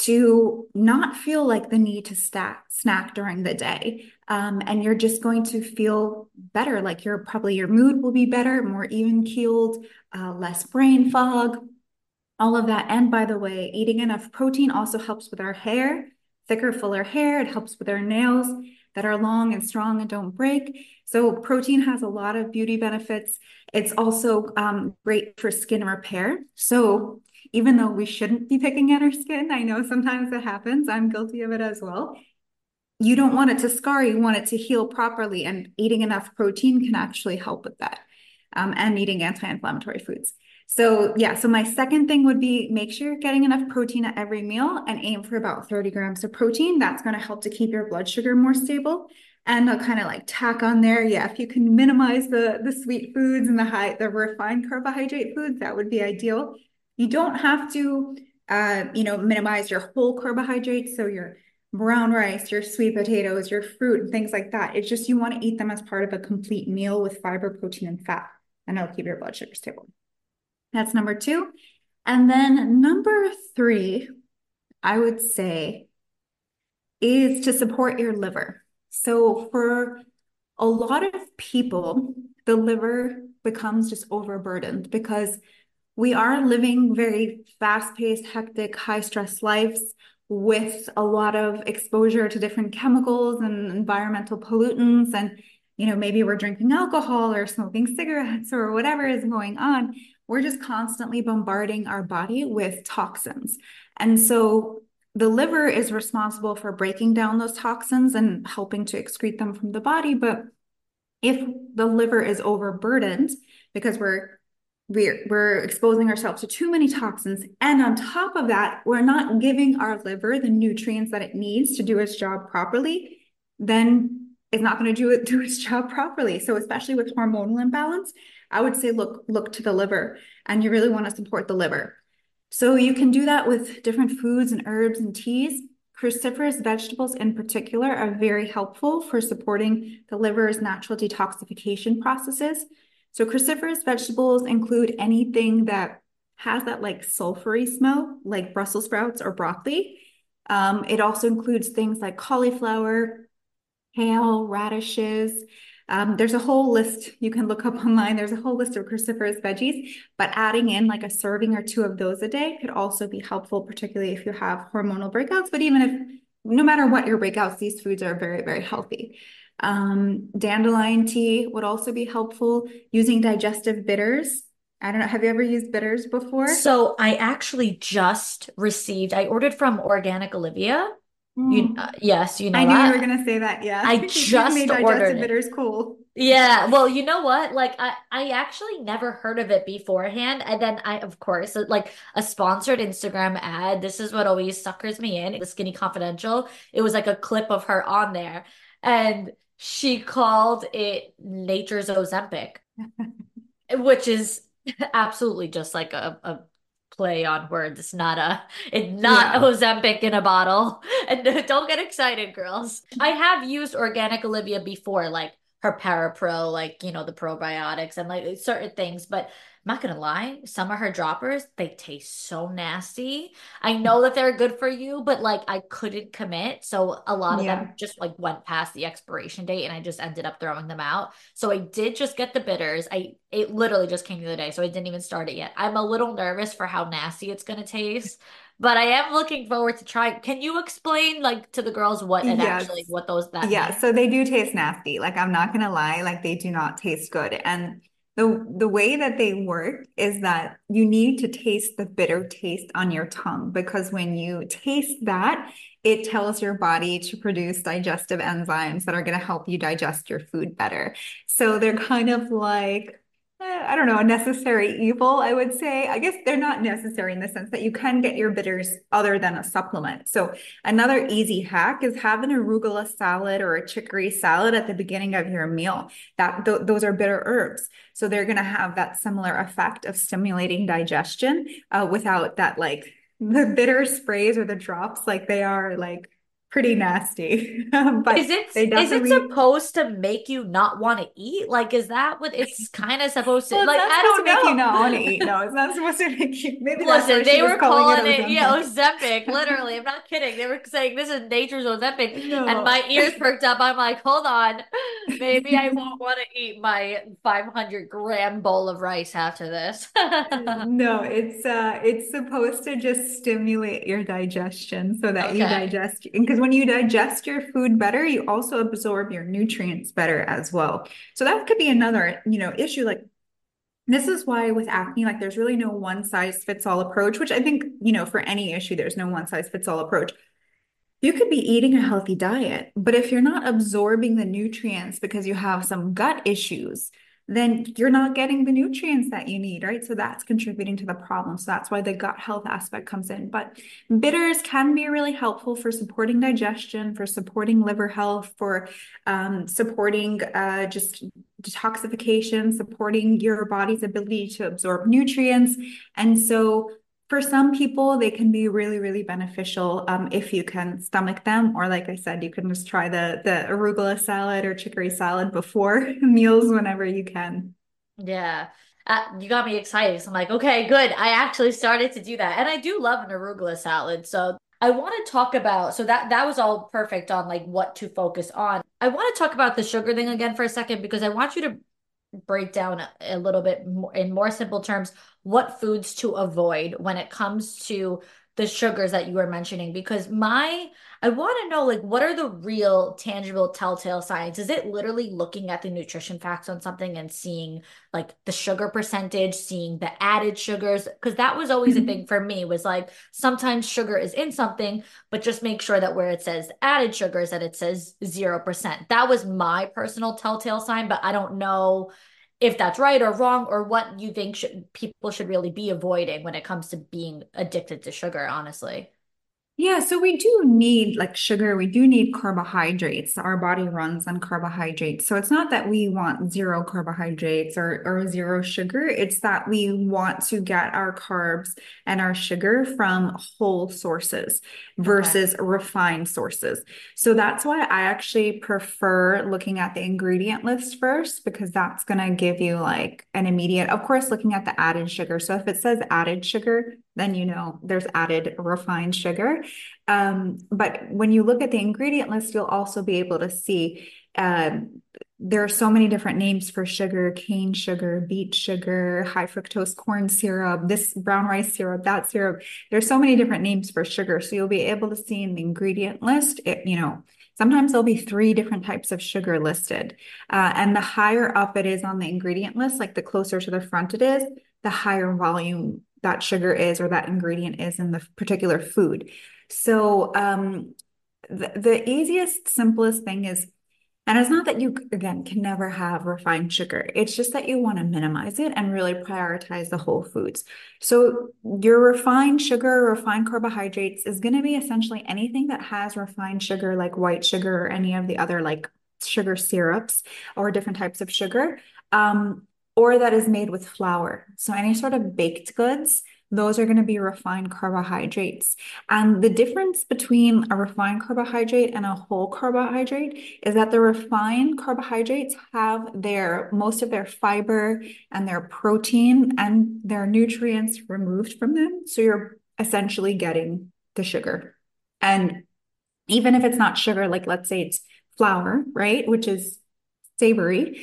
[SPEAKER 5] to not feel like the need to snack during the day. And you're just going to feel better. Like your mood will be better, more even keeled, less brain fog, all of that. And by the way, eating enough protein also helps with our hair, thicker, fuller hair. It helps with our nails that are long and strong and don't break. So protein has a lot of beauty benefits. It's also great for skin repair. So even though we shouldn't be picking at our skin. I know sometimes it happens. I'm guilty of it as well. You don't want it to scar, you want it to heal properly, and eating enough protein can actually help with that. And eating anti-inflammatory foods. So yeah, so my second thing would be make sure you're getting enough protein at every meal and aim for about 30 grams of protein. That's going to help to keep your blood sugar more stable. And I'll kind of like tack on there, yeah, if you can minimize the sweet foods and the refined carbohydrate foods, that would be ideal. You don't have to, minimize your whole carbohydrates. So your brown rice, your sweet potatoes, your fruit, and things like that. It's just you want to eat them as part of a complete meal with fiber, protein, and fat, and it'll keep your blood sugar stable. That's number two. And then number three, I would say, is to support your liver. So for a lot of people, the liver becomes just overburdened because we are living very fast-paced, hectic, high-stress lives with a lot of exposure to different chemicals and environmental pollutants. And, maybe we're drinking alcohol or smoking cigarettes or whatever is going on. We're just constantly bombarding our body with toxins. And so the liver is responsible for breaking down those toxins and helping to excrete them from the body. But if the liver is overburdened because we're exposing ourselves to too many toxins, and on top of that, we're not giving our liver the nutrients that it needs to do its job properly, then it's not going to do its job properly. So especially with hormonal imbalance, I would say look to the liver, and you really want to support the liver. So you can do that with different foods and herbs and teas. Cruciferous vegetables in particular are very helpful for supporting the liver's natural detoxification processes. So cruciferous vegetables include anything that has that like sulfury smell, like Brussels sprouts or broccoli. It also includes things like cauliflower, kale, radishes. There's a whole list you can look up online. There's a whole list of cruciferous veggies, but adding in like a serving or two of those a day could also be helpful, particularly if you have hormonal breakouts. But even if, no matter what your breakouts, these foods are very, very healthy. Dandelion tea would also be helpful. Using digestive bitters. I don't know. Have you ever used bitters before?
[SPEAKER 4] So I actually just received, I ordered from Organic Olivia. Yes, you know
[SPEAKER 5] I knew
[SPEAKER 4] that.
[SPEAKER 5] you were going to say that. Yeah.
[SPEAKER 4] I just
[SPEAKER 5] made
[SPEAKER 4] ordered
[SPEAKER 5] digestive
[SPEAKER 4] it.
[SPEAKER 5] bitters cool.
[SPEAKER 4] Yeah, well, you know what? Like I actually never heard of it beforehand. And then of course, like a sponsored Instagram ad, this is what always suckers me in. The Skinny Confidential. It was like a clip of her on there. And she called it Nature's Ozempic, which is absolutely just like a play on words. It's not Ozempic in a bottle. And don't get excited, girls. I have used Organic Olivia before, like her ParaPro, like, the probiotics and like certain things, but I'm not gonna lie, some of her droppers, they taste so nasty. I know that they're good for you, but like I couldn't commit. So a lot of them just like went past the expiration date and I just ended up throwing them out. So I did just get the bitters. It literally just came the other day, so I didn't even start it yet. I'm a little nervous for how nasty it's gonna taste, but I am looking forward to trying. Can you explain like to the girls what it actually what that means?
[SPEAKER 5] So they do taste nasty. Like I'm not gonna lie, like they do not taste good. And the way that they work is that you need to taste the bitter taste on your tongue, because when you taste that, it tells your body to produce digestive enzymes that are going to help you digest your food better. So they're kind of like, I don't know, a necessary evil, I would say. I guess they're not necessary in the sense that you can get your bitters other than a supplement. So another easy hack is have an arugula salad or a chicory salad at the beginning of your meal. Those are bitter herbs. So they're going to have that similar effect of stimulating digestion without that, like the bitter sprays or the drops, like they are like pretty nasty. But
[SPEAKER 4] is it supposed to make you not want to eat? Like, is that what it's kind of supposed to?
[SPEAKER 5] Well,
[SPEAKER 4] like, I don't know.
[SPEAKER 5] Make you not want to eat. No, it's not supposed to make you. Maybe
[SPEAKER 4] listen. They were calling it Ozempic. Literally, I'm not kidding. They were saying this is Nature's Ozempic, and my ears perked up. I'm like, hold on, maybe I won't want to eat my 500-gram bowl of rice after this.
[SPEAKER 5] No, it's supposed to just stimulate your digestion so that you digest, because when you digest your food better, you also absorb your nutrients better as well. So that could be another, issue. Like This is why with acne, like there's really no one size fits all approach, which I think, for any issue, there's no one size fits all approach. You could be eating a healthy diet, but if you're not absorbing the nutrients because you have some gut issues, then you're not getting the nutrients that you need, right? So that's contributing to the problem. So that's why the gut health aspect comes in. But bitters can be really helpful for supporting digestion, for supporting liver health, for supporting just detoxification, supporting your body's ability to absorb nutrients. And so for some people, they can be really, really beneficial if you can stomach them. Or like I said, you can just try the arugula salad or chicory salad before meals whenever you can.
[SPEAKER 4] Yeah. You got me excited. So I'm like, okay, good. I actually started to do that. And I do love an arugula salad. So I want to talk about, so that was all perfect on like what to focus on. I want to talk about the sugar thing again for a second because I want you to break down a little bit more in more simple terms what foods to avoid when it comes to the sugars that you were mentioning because I want to know like what are the real tangible telltale signs? Is it literally looking at the nutrition facts on something and seeing like the sugar percentage, seeing the added sugars? Because that was always a thing for me was like sometimes sugar is in something, but just make sure that where it says added sugars that it says 0%. That was my personal telltale sign, but I don't know if that's right or wrong or what you think people should really be avoiding when it comes to being addicted to sugar, honestly.
[SPEAKER 5] Yeah, so we do need like sugar, we do need carbohydrates. Our body runs on carbohydrates. So it's not that we want zero carbohydrates or zero sugar. It's that we want to get our carbs and our sugar from whole sources
[SPEAKER 4] Okay.
[SPEAKER 5] versus refined sources. So that's why I actually prefer looking at the ingredient list first, because that's going to give you like an immediate, of course, looking at the added sugar. So if it says added sugar, then there's added refined sugar. But when you look at the ingredient list, you'll also be able to see there are so many different names for sugar: cane sugar, beet sugar, high fructose corn syrup, this brown rice syrup, that syrup. There's so many different names for sugar. So you'll be able to see in the ingredient list, sometimes there'll be 3 different types of sugar listed. And the higher up it is on the ingredient list, like the closer to the front it is, the higher volume that sugar is or that ingredient is in the particular food. So the easiest, simplest thing is, and it's not that you, again, can never have refined sugar. It's just that you want to minimize it and really prioritize the whole foods. So your refined sugar, refined carbohydrates is going to be essentially anything that has refined sugar, like white sugar or any of the other like sugar syrups or different types of sugar. Or that is made with flour. So any sort of baked goods, those are going to be refined carbohydrates. And the difference between a refined carbohydrate and a whole carbohydrate is that the refined carbohydrates have most of their fiber and their protein and their nutrients removed from them. So you're essentially getting the sugar. And even if it's not sugar, like let's say it's flour, right, which is savory,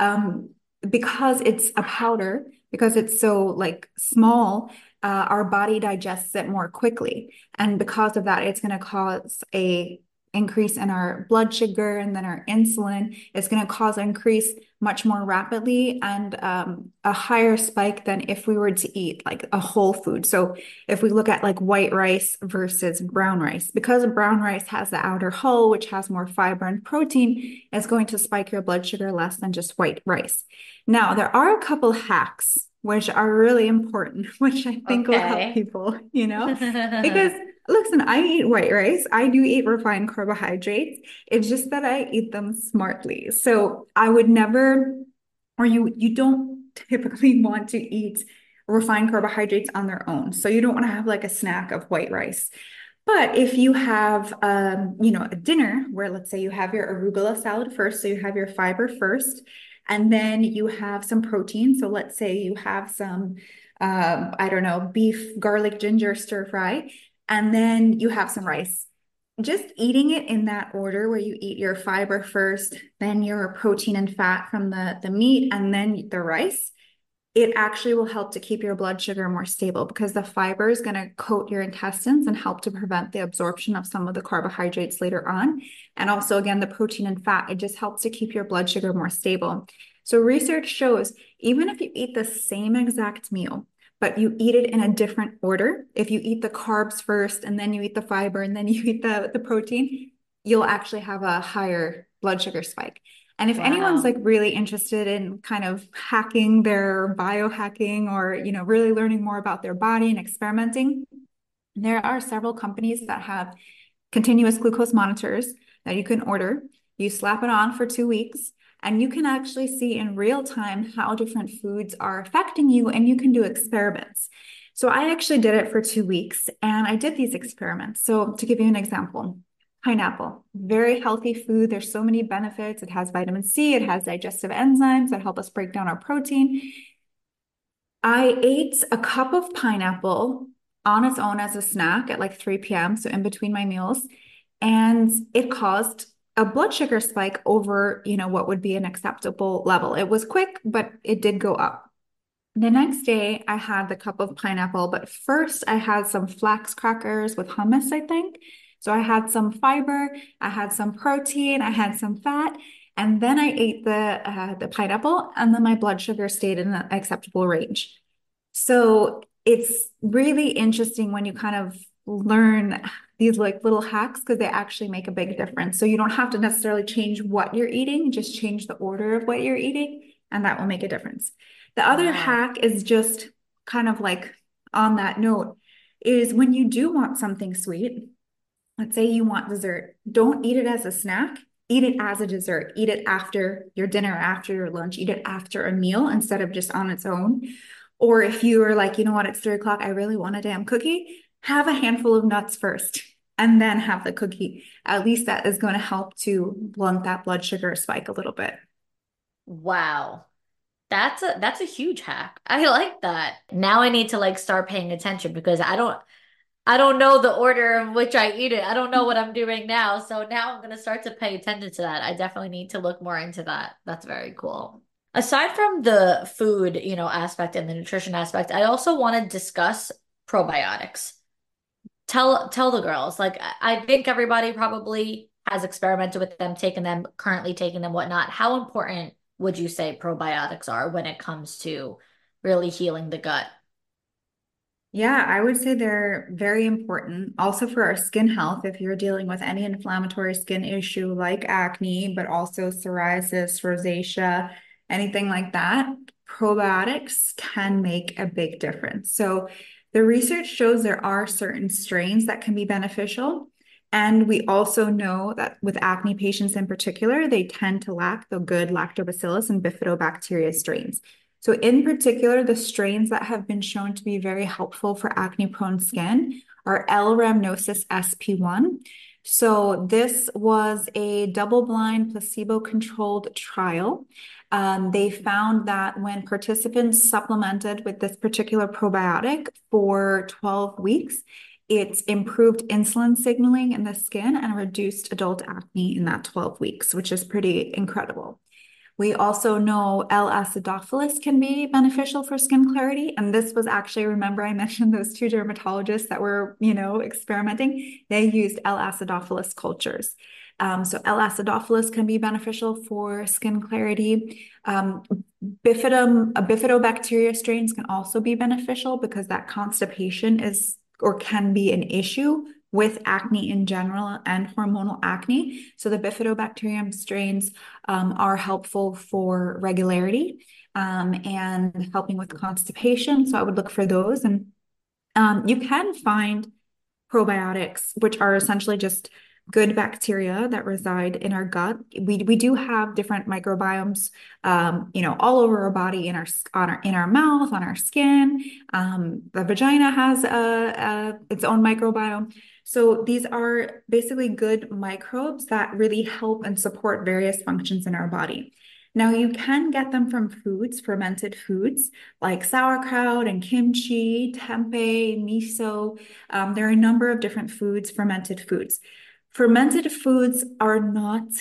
[SPEAKER 5] because it's a powder, because it's so like small, our body digests it more quickly. And because of that, it's going to cause a increase in our blood sugar and then our insulin. It's going to cause an increase much more rapidly and a higher spike than if we were to eat like a whole food. So if we look at like white rice versus brown rice, because brown rice has the outer hull, which has more fiber and protein, it's going to spike your blood sugar less than just white rice. Now, there are a couple hacks which are really important, which I think will help
[SPEAKER 4] Okay.
[SPEAKER 5] people, because listen, I eat white rice. I do eat refined carbohydrates. It's just that I eat them smartly. So I would never, or you don't typically want to eat refined carbohydrates on their own. So you don't want to have like a snack of white rice. But if you have, a dinner where let's say you have your arugula salad first, so you have your fiber first, and then you have some protein. So let's say you have some, I don't know, beef, garlic, ginger stir fry, and then you have some rice. Just eating it in that order where you eat your fiber first, then your protein and fat from the meat, and then the rice, it actually will help to keep your blood sugar more stable because the fiber is going to coat your intestines and help to prevent the absorption of some of the carbohydrates later on. And also, again, the protein and fat, it just helps to keep your blood sugar more stable. So research shows even if you eat the same exact meal, but you eat it in a different order, if you eat the carbs first and then you eat the fiber and then you eat the protein, you'll actually have a higher blood sugar spike. And if anyone's
[SPEAKER 4] Wow.
[SPEAKER 5] like really interested in kind of hacking their biohacking or, really learning more about their body and experimenting, there are several companies that have continuous glucose monitors that you can order. You slap it on for 2 weeks, and you can actually see in real time how different foods are affecting you, and you can do experiments. So I actually did it for 2 weeks, and I did these experiments. So to give you an example, pineapple, very healthy food. There's so many benefits. It has vitamin C, it has digestive enzymes that help us break down our protein. I ate a cup of pineapple on its own as a snack at like 3 p.m., so in between my meals, and it caused a blood sugar spike over, what would be an acceptable level. It was quick, but it did go up. The next day, I had the cup of pineapple, but first I had some flax crackers with hummus, I think. So I had some fiber, I had some protein, I had some fat, and then I ate the pineapple, and then my blood sugar stayed in an acceptable range. So it's really interesting when you kind of learn these like little hacks because they actually make a big difference. So you don't have to necessarily change what you're eating, just change the order of what you're eating, and that will make a difference. The other
[SPEAKER 4] Wow.
[SPEAKER 5] hack is just kind of like on that note, is when you do want something sweet, let's say you want dessert, don't eat it as a snack. Eat it as a dessert. Eat it after your dinner, after your lunch. Eat it after a meal instead of just on its own. Or if you are like, you know what, it's 3 o'clock, I really want a damn cookie, have a handful of nuts first and then have the cookie. At least that is going to help to blunt that blood sugar spike a little bit.
[SPEAKER 4] Wow. That's a huge hack. I like that. Now I need to like start paying attention because I don't know the order in which I eat it. I don't know what I'm doing now. So now I'm gonna start to pay attention to that. I definitely need to look more into that. That's very cool. Aside from the food, aspect and the nutrition aspect, I also want to discuss probiotics. Tell the girls. Like I think everybody probably has experimented with them, taken them, currently taking them, whatnot. How important would you say probiotics are when it comes to really healing the gut?
[SPEAKER 5] Yeah, I would say they're very important also for our skin health. If you're dealing with any inflammatory skin issue like acne, but also psoriasis, rosacea, anything like that, probiotics can make a big difference. So the research shows there are certain strains that can be beneficial. And we also know that with acne patients in particular, they tend to lack the good lactobacillus and bifidobacteria strains. So in particular, the strains that have been shown to be very helpful for acne-prone skin are L. rhamnosus SP1. So this was a double-blind, placebo-controlled trial. They found that when participants supplemented with this particular probiotic for 12 weeks, it improved insulin signaling in the skin and reduced adult acne in that 12 weeks, which is pretty incredible. We also know L-acidophilus can be beneficial for skin clarity. And this was actually, remember I mentioned those two dermatologists that were, experimenting. They used L-acidophilus cultures. So L-acidophilus can be beneficial for skin clarity. Bifidobacteria strains can also be beneficial because that constipation is or can be an issue with acne in general and hormonal acne. So the bifidobacterium strains are helpful for regularity and helping with constipation. So I would look for those. And you can find probiotics, which are essentially just good bacteria that reside in our gut. We do have different microbiomes, all over our body, in our mouth, on our skin. The vagina has its own microbiome. So these are basically good microbes that really help and support various functions in our body. Now, you can get them from foods, fermented foods like sauerkraut and kimchi, tempeh, miso. There are a number of different foods, fermented foods. Fermented foods are not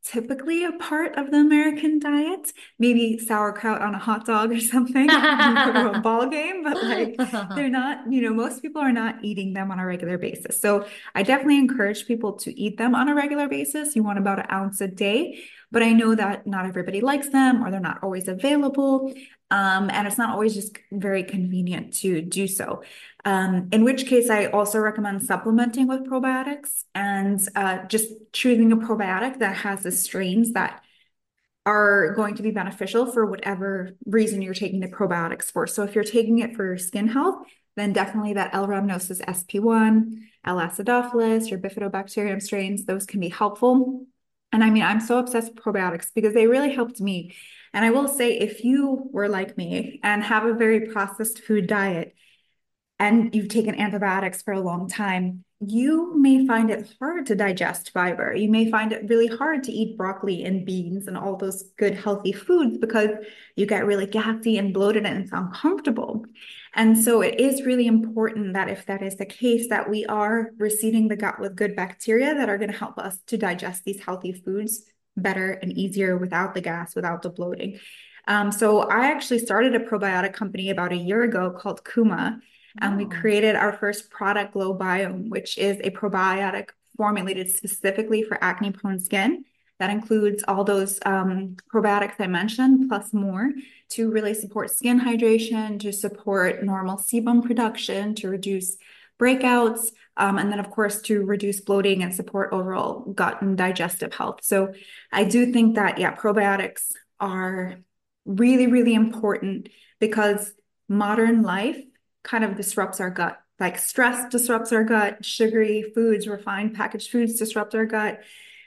[SPEAKER 5] typically a part of the American diet. Maybe sauerkraut on a hot dog or something when you go to a ball game, but like they're not, most people are not eating them on a regular basis. So I definitely encourage people to eat them on a regular basis. You want about an ounce a day, but I know that not everybody likes them or they're not always available. And it's not always just very convenient to do so. In which case, I also recommend supplementing with probiotics and just choosing a probiotic that has the strains that are going to be beneficial for whatever reason you're taking the probiotics for. So if you're taking it for skin health, then definitely that L. rhamnosus SP1, L. acidophilus, your bifidobacterium strains, those can be helpful. And I mean, I'm so obsessed with probiotics because they really helped me. And I will say, if you were like me and have a very processed food diet, and you've taken antibiotics for a long time, you may find it hard to digest fiber. You may find it really hard to eat broccoli and beans and all those good, healthy foods because you get really gassy and bloated and it's uncomfortable. And so it is really important that if that is the case, that we are reseeding the gut with good bacteria that are going to help us to digest these healthy foods better and easier without the gas, without the bloating. So I actually started a probiotic company about a year ago called Kuma. And we created our first product, Glow Biome, which is a probiotic formulated specifically for acne-prone skin. That includes all those probiotics I mentioned, plus more, to really support skin hydration, to support normal sebum production, to reduce breakouts, and then, of course, to reduce bloating and support overall gut and digestive health. So I do think that, yeah, probiotics are really, really important because modern life kind of disrupts our gut. Like stress disrupts our gut, sugary foods, refined packaged foods disrupt our gut.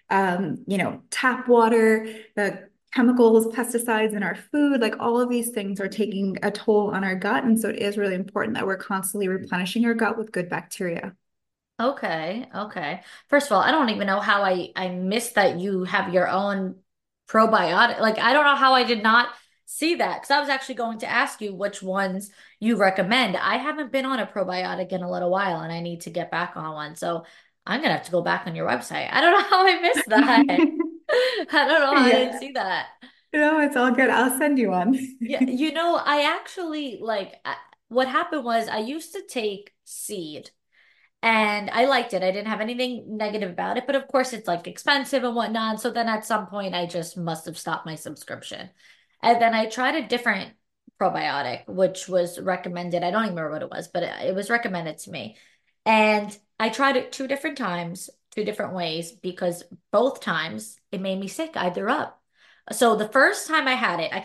[SPEAKER 5] Tap water, the chemicals, pesticides in our food, like all of these things are taking a toll on our gut. And so it is really important that we're constantly replenishing our gut with good bacteria.
[SPEAKER 4] Okay, okay. First of all, I don't even know how I missed that you have your own probiotic. Like, I don't know how I did not see that because I was actually going to ask you which ones you recommend. I haven't been on a probiotic in a little while and I need to get back on one. So I'm gonna have to go back on your website. I don't know how I missed that. I don't know how I didn't see that.
[SPEAKER 5] No, it's all good. I'll send you one.
[SPEAKER 4] Yeah, I actually what happened was I used to take seed. And I liked it. I didn't have anything negative about it, but of course it's like expensive and whatnot. So then at some point I just must have stopped my subscription. And then I tried a different probiotic, which was recommended. I don't even remember what it was, but it was recommended to me. And I tried it two different times, two different ways, because both times it made me sick. I threw up. So the first time I had it,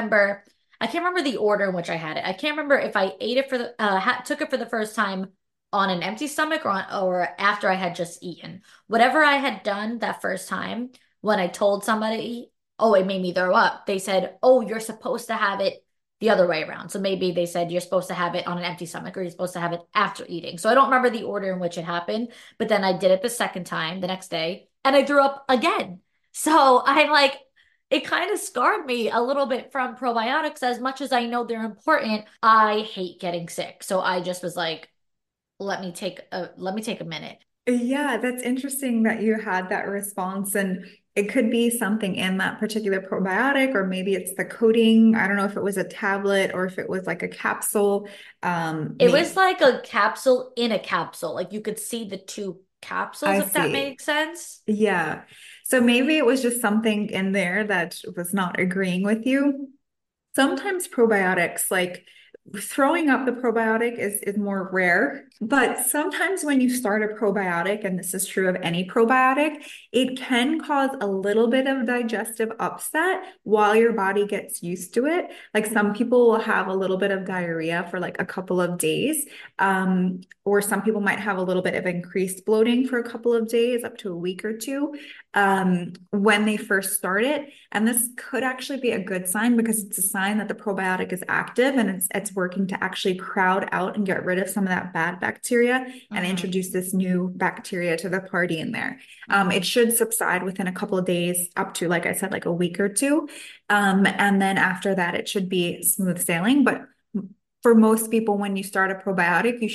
[SPEAKER 4] I can't remember the order in which I had it. I can't remember if I ate it took it for the first time on an empty stomach or after I had just eaten. Whatever I had done that first time, when I told somebody, oh, it made me throw up, they said, oh, you're supposed to have it the other way around. So maybe they said you're supposed to have it on an empty stomach or you're supposed to have it after eating. So I don't remember the order in which it happened, but then I did it the second time, the next day, and I threw up again. So I'm like, it kind of scarred me a little bit from probiotics. As much as I know they're important, I hate getting sick. So I just was like, let me take a minute.
[SPEAKER 5] Yeah, that's interesting that you had that response, and it could be something in that particular probiotic, or maybe it's the coating. I don't know if it was a tablet or if it was like a capsule.
[SPEAKER 4] It was like a capsule in a capsule. Like you could see the two capsules, if that makes sense.
[SPEAKER 5] Yeah. So maybe it was just something in there that was not agreeing with you. Sometimes probiotics, like throwing up the probiotic is more rare, but sometimes when you start a probiotic, and this is true of any probiotic, it can cause a little bit of digestive upset while your body gets used to it. Like some people will have a little bit of diarrhea for like a couple of days, or some people might have a little bit of increased bloating for a couple of days, up to a week or two, when they first start it. And this could actually be a good sign because it's a sign that the probiotic is active and it's working to actually crowd out and get rid of some of that bad bacteria and introduce this new bacteria to the party in there. It should subside within a couple of days, up to, like I said, like a week or two. And then after that, it should be smooth sailing. But for most people, when you start a probiotic, you should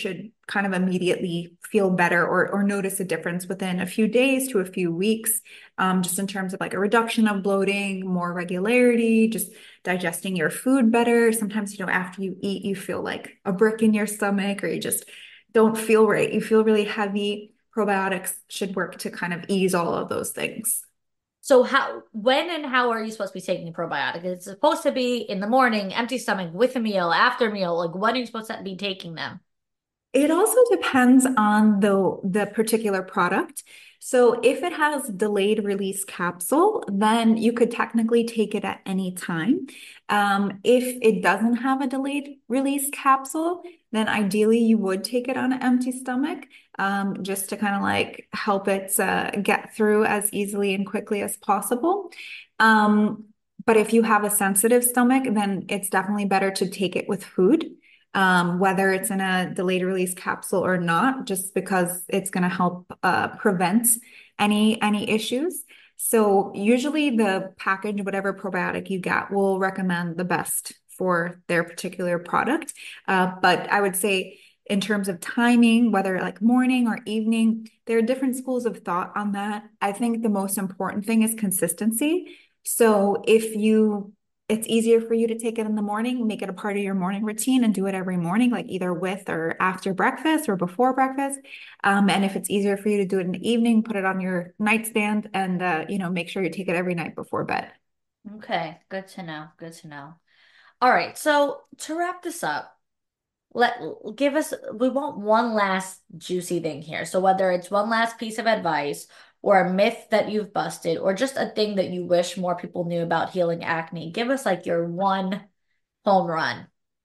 [SPEAKER 5] kind of immediately feel better or notice a difference within a few days to a few weeks, just in terms of like a reduction of bloating, more regularity, just digesting your food better. Sometimes, after you eat, you feel like a brick in your stomach, or you just don't feel right. You feel really heavy. Probiotics should work to kind of ease all of those things.
[SPEAKER 4] So when and how are you supposed to be taking a probiotic? It's supposed to be in the morning, empty stomach, with a meal, after a meal. Like, when are you supposed to be taking them?
[SPEAKER 5] It also depends on the particular product. So if it has delayed release capsule, then you could technically take it at any time. If it doesn't have a delayed release capsule, then ideally you would take it on an empty stomach, just to kind of like help it get through as easily and quickly as possible. But if you have a sensitive stomach, then it's definitely better to take it with food, whether it's in a delayed release capsule or not, just because it's going to help prevent any issues. So usually the package, whatever probiotic you get, will recommend the best for their particular product. But I would say in terms of timing, whether like morning or evening, there are different schools of thought on that. I think the most important thing is consistency. So it's easier for you to take it in the morning, make it a part of your morning routine and do it every morning, like either with or after breakfast or before breakfast. And if it's easier for you to do it in the evening, put it on your nightstand and, make sure you take it every night before bed.
[SPEAKER 4] Okay, good to know. Good to know. All right, so to wrap this up, we want one last juicy thing here. So whether it's one last piece of advice or a myth that you've busted or just a thing that you wish more people knew about healing acne, give us like your one home run.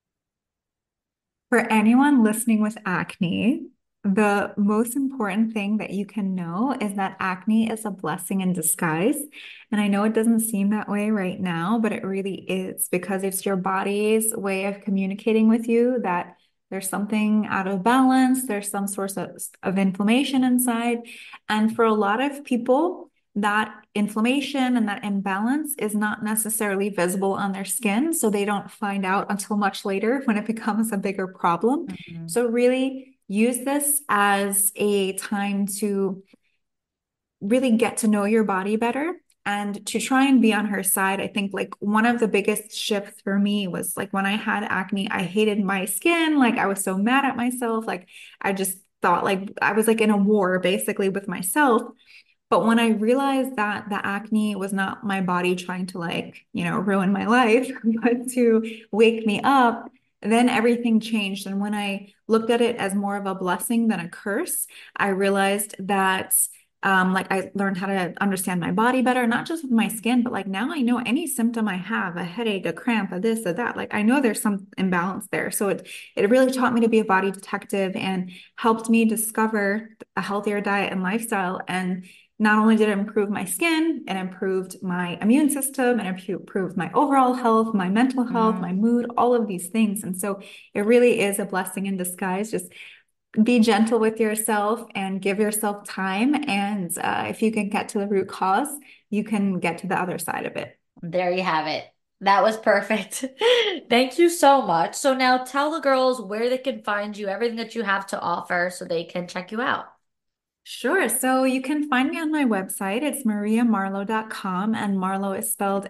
[SPEAKER 5] For anyone listening with acne, the most important thing that you can know is that acne is a blessing in disguise. And I know it doesn't seem that way right now, but it really is, because it's your body's way of communicating with you that there's something out of balance, there's some source of inflammation inside. And for a lot of people, that inflammation and that imbalance is not necessarily visible on their skin. So they don't find out until much later when it becomes a bigger problem. Mm-hmm. So really use this as a time to really get to know your body better and to try and be on her side. I think like one of the biggest shifts for me was like when I had acne, I hated my skin. Like I was so mad at myself. Like I just thought like I was like in a war basically with myself. But when I realized that the acne was not my body trying to ruin my life, but to wake me up, then everything changed. And when I looked at it as more of a blessing than a curse, I realized that I learned how to understand my body better, not just with my skin, but like now I know any symptom I have, a headache, a cramp, a this, a that, like I know there's some imbalance there. So it really taught me to be a body detective and helped me discover a healthier diet and lifestyle. And not only did it improve my skin, it improved my immune system and improved my overall health, my mental health, my mood, all of these things. And so it really is a blessing in disguise. Just be gentle with yourself and give yourself time. And if you can get to the root cause, you can get to the other side of it.
[SPEAKER 4] There you have it. That was perfect. Thank you so much. So now tell the girls where they can find you, everything that you have to offer so they can check you out.
[SPEAKER 5] Sure. So you can find me on my website. It's mariamarlowe.com, and Marlowe is spelled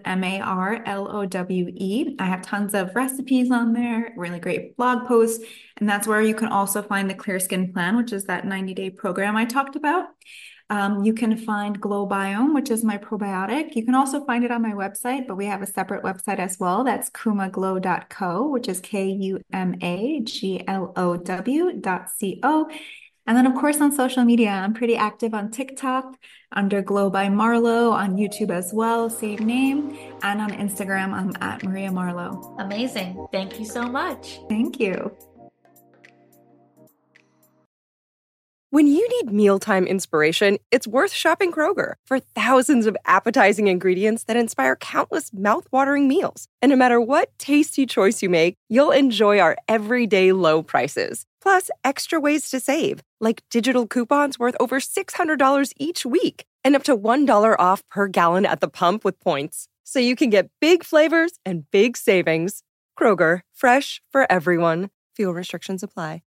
[SPEAKER 5] Marlowe. I have tons of recipes on there, really great blog posts, and that's where you can also find the Clear Skin Plan, which is that 90-day program I talked about. You can find Glow Biome, which is my probiotic. You can also find it on my website, but we have a separate website as well. That's kumaglow.co, which is KUMAGLOW.co. And then, of course, on social media, I'm pretty active on TikTok under Glow by Marlowe, on YouTube as well, same name, and on Instagram, I'm at Maria Marlowe.
[SPEAKER 4] Amazing. Thank you so much.
[SPEAKER 5] Thank you.
[SPEAKER 1] When you need mealtime inspiration, it's worth shopping Kroger for thousands of appetizing ingredients that inspire countless mouth-watering meals. And no matter what tasty choice you make, you'll enjoy our everyday low prices. Plus, extra ways to save, like digital coupons worth over $600 each week and up to $1 off per gallon at the pump with points. So you can get big flavors and big savings. Kroger, fresh for everyone. Fuel restrictions apply.